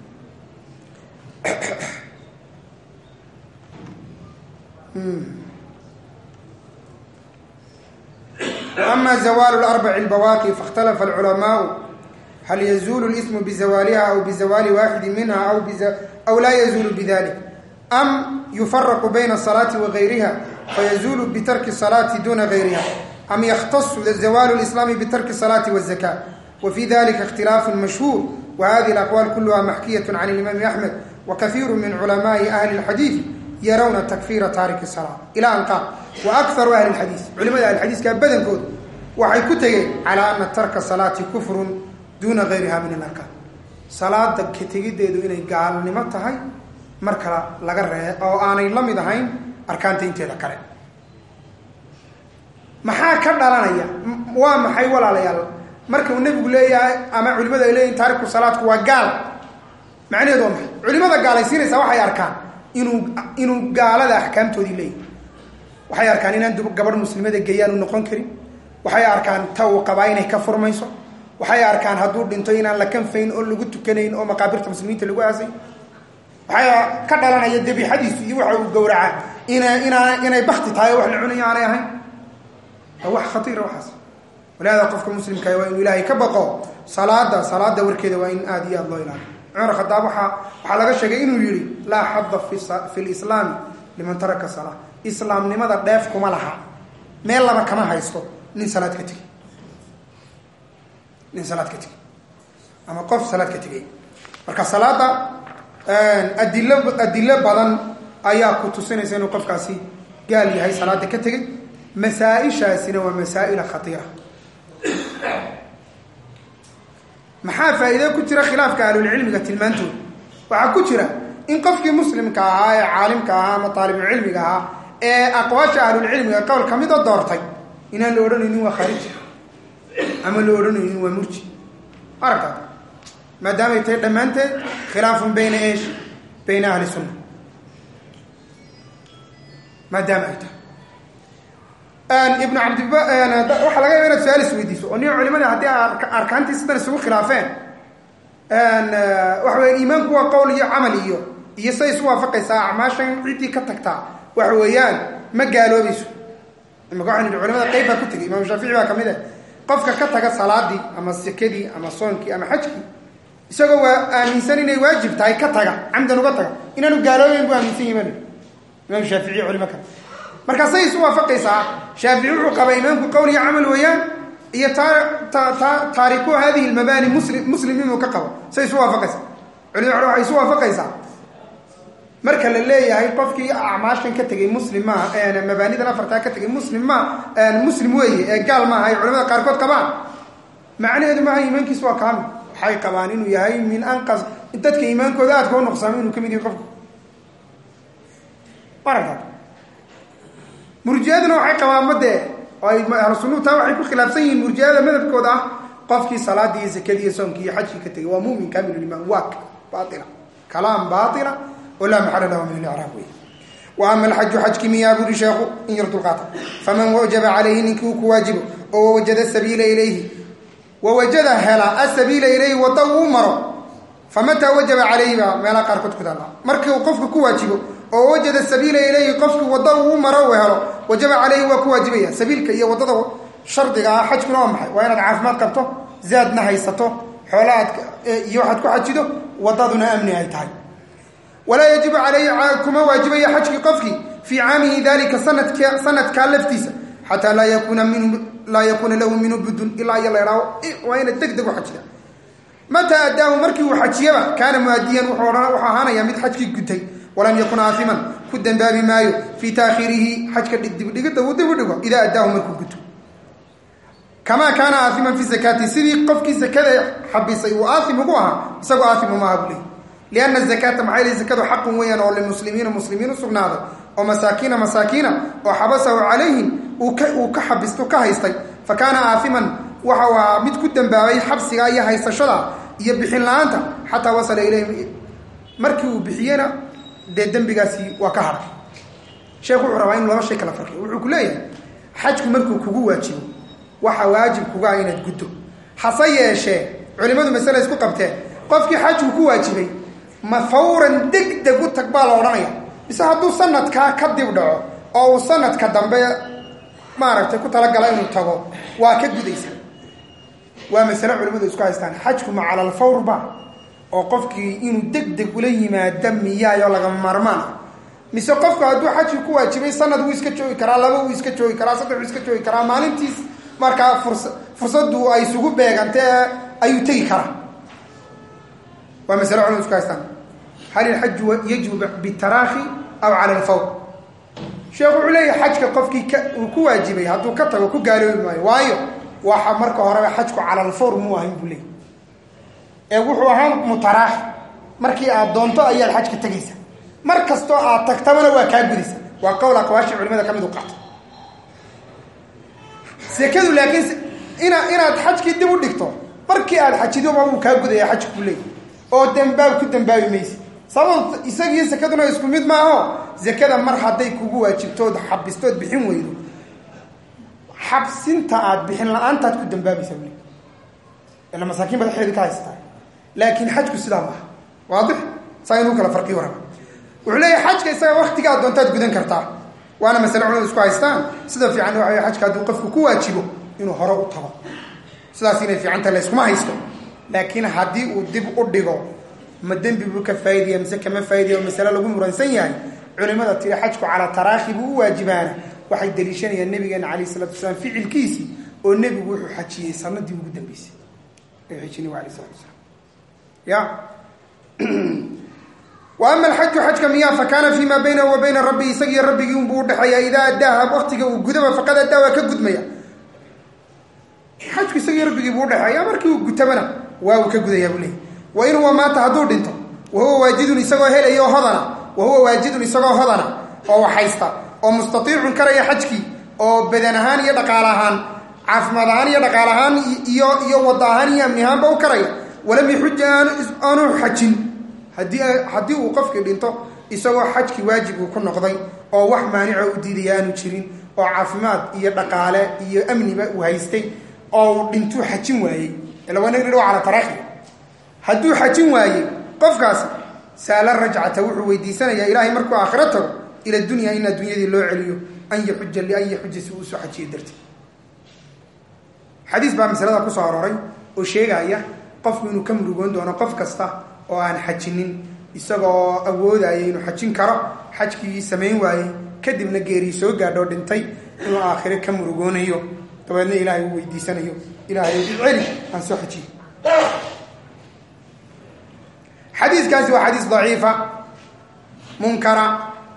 A: ama zawaalu larbaci albawaaqi faاkhtalafa alculamaau hal yazuulu lismu bizawaliha aw bizawali waaxidi minha aw aw laa yazuulu bidalik am yufaraqu bayna asalaati wa gayriha fayazuulu bitarki salaati duna gayriha أم يختص زوال الإسلام بترك الصلاة والزكاة. وفي ذلك اختلاف مشهور، وهذه الأقوال كلها محكية عن الإمام أحمد وكثير من علماء أهل الحديث يرون تكفير تارك الصلاة إلى أن قال وأكثر أهل الحديث علماء أهل الحديث كان بدن كود وحي كتغي على أن ترك الصلاة كفر دون غيرها من الأركان. صلاة كتغيديدو inay gaalnimo tahay marka laga reebo oo aanay la mid ahayn arkaanta inteeda kale. maxaa ka dhalanaya waa maxay walaalayaal marka uu nabigu leeyahay ama culimada ay leeyihiin taariku salaadku waa gaal macnaheedu waa maxay culimada gaalaysiinaysa waxay arkaan inuu inuu gaalada ahkaamtoodii leeyahay waxay arkaan inaan gabadh muslimada geeyaan u noqon karin waxay arkaan taw qabaa inay ka furmayso waxay arkaan hadduu dhinto inaan la kanfayn oo lagu tukanayn oo maqaabirta muslimiinta lagu aasay waxay ka dhalanaya dabixadiisu iyo waxa uu gowraca ina ina inay baxti tahay wax la cunayo aanay ahayn wax khatiir waxaas walaada qofka muslimka waa inuu ilaahay ka baqo salaada salaada warkeeda waa in aad iyo aad loo ilaaliyo cumar khadaab waxa waxa laga sheegay inuu yiri la hadda fi fi al-islam liman taraka salat islaamnimada dheef kuma laha meel laba kama haysto nin salaad ka tagi nin salaad ka tagi ama qof salaad ka tagay marka salaada adilla adilla badan ayaa ku tusinaysa inuu qofkaasi gaal yahay salaada ka tagay مسائشاسنا ومسائل خطيرة. maxaa faa'iido ku jira khilaafka ahlul cilmiga tilmaantood waxa ku jira in qofkii muslimka ahaa ee caalimka ahaa ama talib cilmiga ahaa ee aqwaasha ahlul cilmiga qowl kamid ah doortay inaan la oranaynin waa kharij ama la oranaynin waa murji arka maadaama ay tahay dhamaanteed khilaafun bayna eesh bayna ahli sunna maadaama ay tahay ابن عبد الب انا waxa laga yaabaa su'aal isweydiiso oo niyo culimada hadii arkaantii sidan isugu khilaafeen aan waxa weey iimaanku waa qowl iyo amal iyo iyo say isu waafaqaysaa acmaashan cidii ka tagtaa waxa weeyaan ma gaaloobayso ima waxaan culimada qayb ka tagay imaam Shaafici baa kamid ah qofka ka taga salaadii ama sakadii ama soonkii ama xajkii isagoo waa aaminsan inay waajib tahay ka taga amdan uga taga inaanu gaaloobayn buu aaminsan yahay imaam Shaafici culimada marka say isu waafaqaysaa Shaafici wuxuu qabay imaamku qowl iyo amal weeyaan iyo taariku hadhihi almabani muslim muslim inuu ka qabo say isu waafaqaysaa culimadu waxay isu waafaqaysaa marka la leeyahay qofkii acmaashan ka tagay muslim ma ee mabaanidan afarta ka tagay muslim ma ee muslim weeye ee gaal ma ay culimada qaar kood qabaan macnaheedu ma hay iimaankiisu waa kaamil waxay qabaan inuu yahay min anqas dadka iimaankooda aad ka nuqsaamin inuu kamid yahay qofku marka murjiyaduna waxay qabaan made ay ahlu sunnah waxay ku khilaafsan yihiin murjiyada madhabkooda ah qofkii salaadii zakadii soonkii xajkii ka tagay waa muumin kaamil iimaan waa baatila kalaam baatila wala mahalla lahu min al-i'rab wa amma al-hajj hajki miyabu shaykh in yurdu al-qata faman wajaba alayhi ninku ku wajibu oo wajada sabila ilayhi wa wajada hala as-sabila ilayhi wa tawmara famata wajaba alayhi ma la qarqad kudala markii qofku ku wajibo oo wajada sabila ilayhi qofku wada uu maro wehelo wajaba alayhi wa ku wajibaya sabilka iyo wadada shardiga xajkuna waa maxay waa inaad caafimaad qabto zaadna haysato xoolaad iyo waxaad ku xajido wadaduna amni ay tahay wala yajibu alayhi kuma wajibaya xajki qofki fi aamihi dalika sanadka sanadka laftiisa hatta la yakuna min la yakuna lahu min budun illa yalaa wa ina degdeg xajida mata adaahu markii uu xajiyaba kana muadiyan wuxuu ahaanaya mid xajki gutay ولم يكن عاصما كدن باب مايو في تاخيره حج كدغدغ ودغدغ اذا اداه مركو غتو كما كان عاصما في زكاه سيدي قفكي زكاه حبيسي واثم هو اسقو عاصم ما ابلي لان الزكاه معايل الزكاه حق وين للمسلمين المسلمين سبناده ومساكين مساكين وحبسه عليهم وكحبستو كهيستي فكان عاصما وهو مد كدن باب حبسيغا يا هيسشدا يبخين لانتا حتى وصل اليه مركو بخينا de dambigaasi waa ka haray sheekhu wuxuu rabaa in laba shay kala farqiyo wuxuu ku leeyahay xajku markuu kugu waajibo waxa waajib kuga inaad guddo hasa yeeshee culimadu mas'ala isku qabteen qofkii xajku ku waajibay ma fawran degdeg u tag baa la oranaya isa hadduu sanadka ka dib dhaco oo sanadka dambe maaragtay ku tala galay inuu tago waa ka gudaysa waa mas'ala culimadu isku haystaan xajku ma ala al-fawr ba oo qofkii inuu degdeg ula yimaado miyaayo laga marmaan mise qofku hadduu xajki ku waajibay sanad wuu iska joogi karaa, laba wuu iska joogi karaa, saddex wuu iska joogi karaa, maalintiis markaa furs fursaddu ay isugu beegantee ayuu tegi karaa. waa masalo culum isku haystaan. hal ilxaju yajibu bitaraahi aw cala alfawr? sheekhu wuxuu leeyahay xajka qofkii uu ku waajibay hadduu ka tago ku gaaloobi maayo, waayo waxa marka horeba xajku cala alfawr muu ahayn buu leeyahy, ee wuxuu ahaa mutaraahi. markii aad doonto ayaad xajka tegaysa, mar kastoo aad tagtabana waa kaa gudaysa. waa qowl aqwaashii culimada ka mid u qaata. sekadu laakiin ina inaad xajkii dib u dhigto markii aad xajidoba wuu kaa gudaya xajku ku leeyahy, oo dambaab ku dambaabi maysa. sababta isagiiyo sekaduna isku mid maaho, sekada mar hadday kugu waajibtood xabistood bixin weydo, xabsinta aad bixin la-aantaad ku dambaabaysa bule, ila masaakiin baad xeedi ka haystaa. laakiin xajku sidaa maaha. waadix? saa inuu kala farqiyo waraba. wuxuu leeyahay xajka isaga waktigaad doontaad gudan kartaa, waana masale culimadu isku haystaan. sida fiican waxa xajka hadduu qofku ku waajibo inuu hore u tago, sidaas inay fiicanta layskuma haysto. laakiin haddii uu dib u dhigo, ma dembi buu ka faa'iidaya mise kama faa'iidayo, masale lagu muransan yahay. culimada tiri xajku calaa taraakhi buu u waajibaana waxay daliishanayaan nabigeena calayhi salatu wasalaam ficilkiisii, oo nebigu wuxuu xajiyey sanadii ugu dambeysay ee xajiyey nabiga calayhi salatu wasalaam. ya wa ama alxaju xajka miyaa fa kaana fii maa baynahu wa bayna rabbi, isagiiyo rabbigii unbuu udhexeeya. idaa addaaha waktiga uu gudaba faqad addaa waa ka gudmaya. xajku isagiiyo rabbigii buu udhexeeya, markii uu gutabana waa uu ka gudayaa buu leeyay. wa in huwa maanta hadduu dhinto wahuwa waajidun isagoo helaya oo hodana wahuwa waajidun isagoo hodana oo waxhaysta oo mustatiicun karaya xajkii, oo badan ahaan iyo dhaqaal ahaan, caafimaad ahaan iyo dhaqaal ahaan iyo iyo wada ahaan iyo amni ahaanba u karaya, walam yaxuja aanu xajin, haddii haddii uu qofkii dhinto isagoo xajkii waajib uu ku noqday oo wax maanica u diidaya aanu jirin, oo caafimaad iyo dhaqaale iyo amniba uu haystay, oo uu dhintuu xajin waayey. ila waa nagri cala taraakhi. hadduu xajin waayey qofkaasi saala rajcata wuxuu weydiisanayaa ilaahay markuu aakhiro tago ila dunya in adduunyadii loo celiyo an yaxuja lian yaxuja si uu soo xajiyo darteed. xadiis baa masalada ku soo arooray oo sheegaya qofku inuu ka murugoon doono qof kasta oo aan xajinin, isagoo awoodaya inuu xajin karo, xajkii samayn waayey, kadibna geerii soo gaadhoo dhintay, inuu aakhire ka murugoonayo, dabeedna ilaahay uu weydiisanayo ilaahay celi aan soo xajiyo. xadiiskaasi waa xadiis daciifa munkara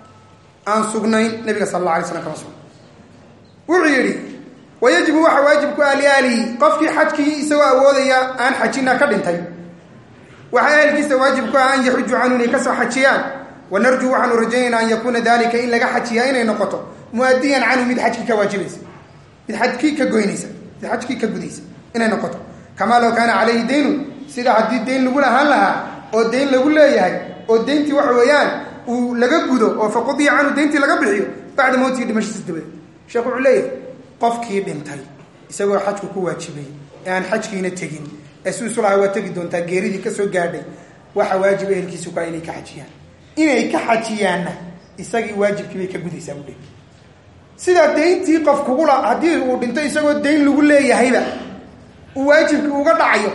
A: aan sugnayn, nabiga sal alla alay slam kama sugna. wuxuu yidhi wayajibu waxa waajib ku ahli ahlihi, qofkii xajkii isagoo awoodaya aan xajina ka dhintay, waxaa ehelkiisa waajib ku ah an yaxuju canhu inay kasoo xajiyaan. wanarjuu waxaanu rajaynayna an yakuuna dalika in laga xajiyaa inay noqoto muadiyan canhu mid xajkii ka waajibaysa, mid xajkii ka goynaysa, mid xajkii ka gudaysa inay noqoto. kamaa low kaana calayhi daynun, sida haddii dayn lagu lahaan lahaa oo dayn lagu leeyahay, oo dayntii waxa weeyaan uu laga gudo oo faqudiya canhu dayntii laga bixiyo bacda mawtihi dhimashadiisa dabadeed. sheekh wuxuu leeyahay qofkii dhintay isagoo xajku ku waajibay ee aan xajkiina tegin, ee si isu laha waa tegi doontaa, geeridii ka soo gaadhay, waxa waajib ehelkiisu kaa inay ka xajiyaan. inay ka xajiyaanna isagii waajibkii bay ka gudaysaa buu leeyahy. sidaa dayntii qof kugula haddii uu dhinto isagoo dayn lagu leeyahayba uu waajibkii uga dhacayo,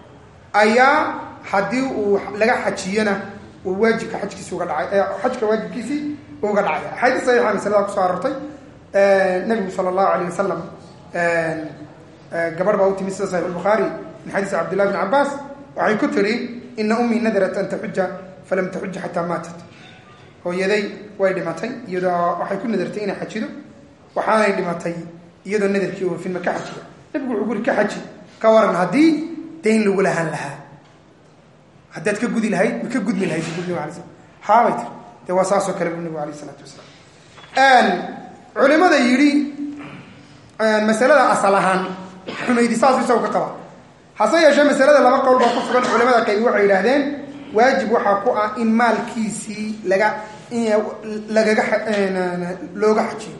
A: ayaa haddii uu laga xajiyana uu waajibka xajkiisi uga dhacay, xajka waajibkiisii uga dhacaya. axaadiis saxiixa masalada kusoo aroortay. nabigu sala allahu alayh wasalam gabadh baa u timid sida saxiix albukhaari min xadiisi cabdillahi bn cabbaas, waxay ku tiri ina ummii nadarat an taxuja falam taxuja xataa maatat. hooyaday way dhimatay iyadoo waxay ku nadartay inay xajido, waxaanay dhimatay iyadoo nadarkii oofin ma ka xajiya. nabigu wuxuu guri ka xaji, ka waran haddii dayn lagu lahaan lahaa, haddaad ka gudi lahayd ma ka gudmi lahayd bu nabig alay slam. haabay tiri dee waa saasoo kale bu nabigu alayh isalaatu wasalaam. culimada yidhi masalada asal ahaan xumaydi saas isagu ka qaba, hase yeeshee masalada laba qowl baa ku sugan. culimada qaybi waxay yidhaahdeen waajib waxaa ku ah in maalkiisii laga lagaga looga xajiyo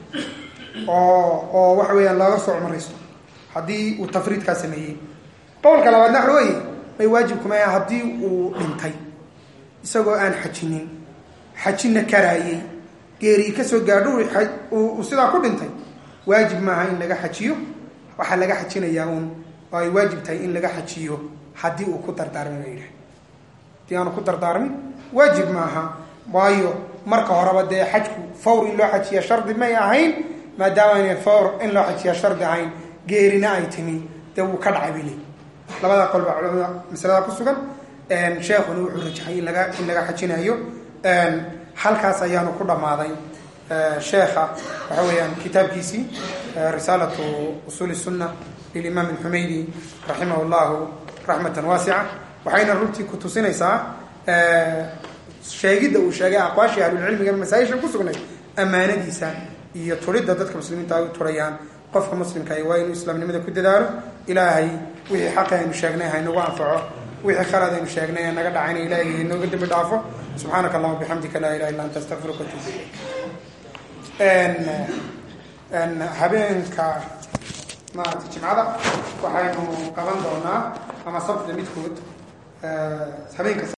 A: oo oo waxa weeyaan looga soo cumaraysto haddii uu tafriidkaa sameeyey. qowlka labaadna waxa weeye may waajib kumaya haddii uu dhintay isagoo aan xajinin, xajinna karaayey, geerii ka soo gaadho uu sidaa ku dhintay, waajib maaha in laga xajiyo. waxaa laga xajinayaa uun oo ay waajib tahay in laga xajiyo haddii uu ku dardaarmin ba yidhaah. haddii aanu ku dardaarmin waajib maaha, waayo marka horeba dee xajku fawr in loo xajiya shardi may ahayn maadaama inay fawr in loo xajiya shardi ahayn geerina ay timi dee wuu ka dhacay bay leeyihin labada qol baa culamada masalada ku sugan sheekhuna wuxuu rajaxay in laga in laga xajinayo halkaas ayaanu ku dhammaaday sheekha waxa weeyaan kitaabkiisii risaalatu usuuli sunna lilimaam alxumaydi raximah llahu raxmatan waasica waxayna runtii ku tusinaysaa sheegidda uu sheegay aqwaashii ahlulcilmiga masaa-isha ku sugnayd ammaanadiisa iyo turidda dadka muslimiinta ay u turayaan qofka muslimka waa inuu islaamnimada ku dadaalo ilaahay wixii xaqi aynu sheegnay haynagu anfaco wixii khalad aynu sheegnay ee naga dhacayna ilaahay nooga dembi dhaafo subxaanaka allahuma bixamdika laa ilaha illa anta astaqfiruka watuubu ilayk habeenka maarata jimcada waxaynu qaban doonaa ama sabtida midkood habeenka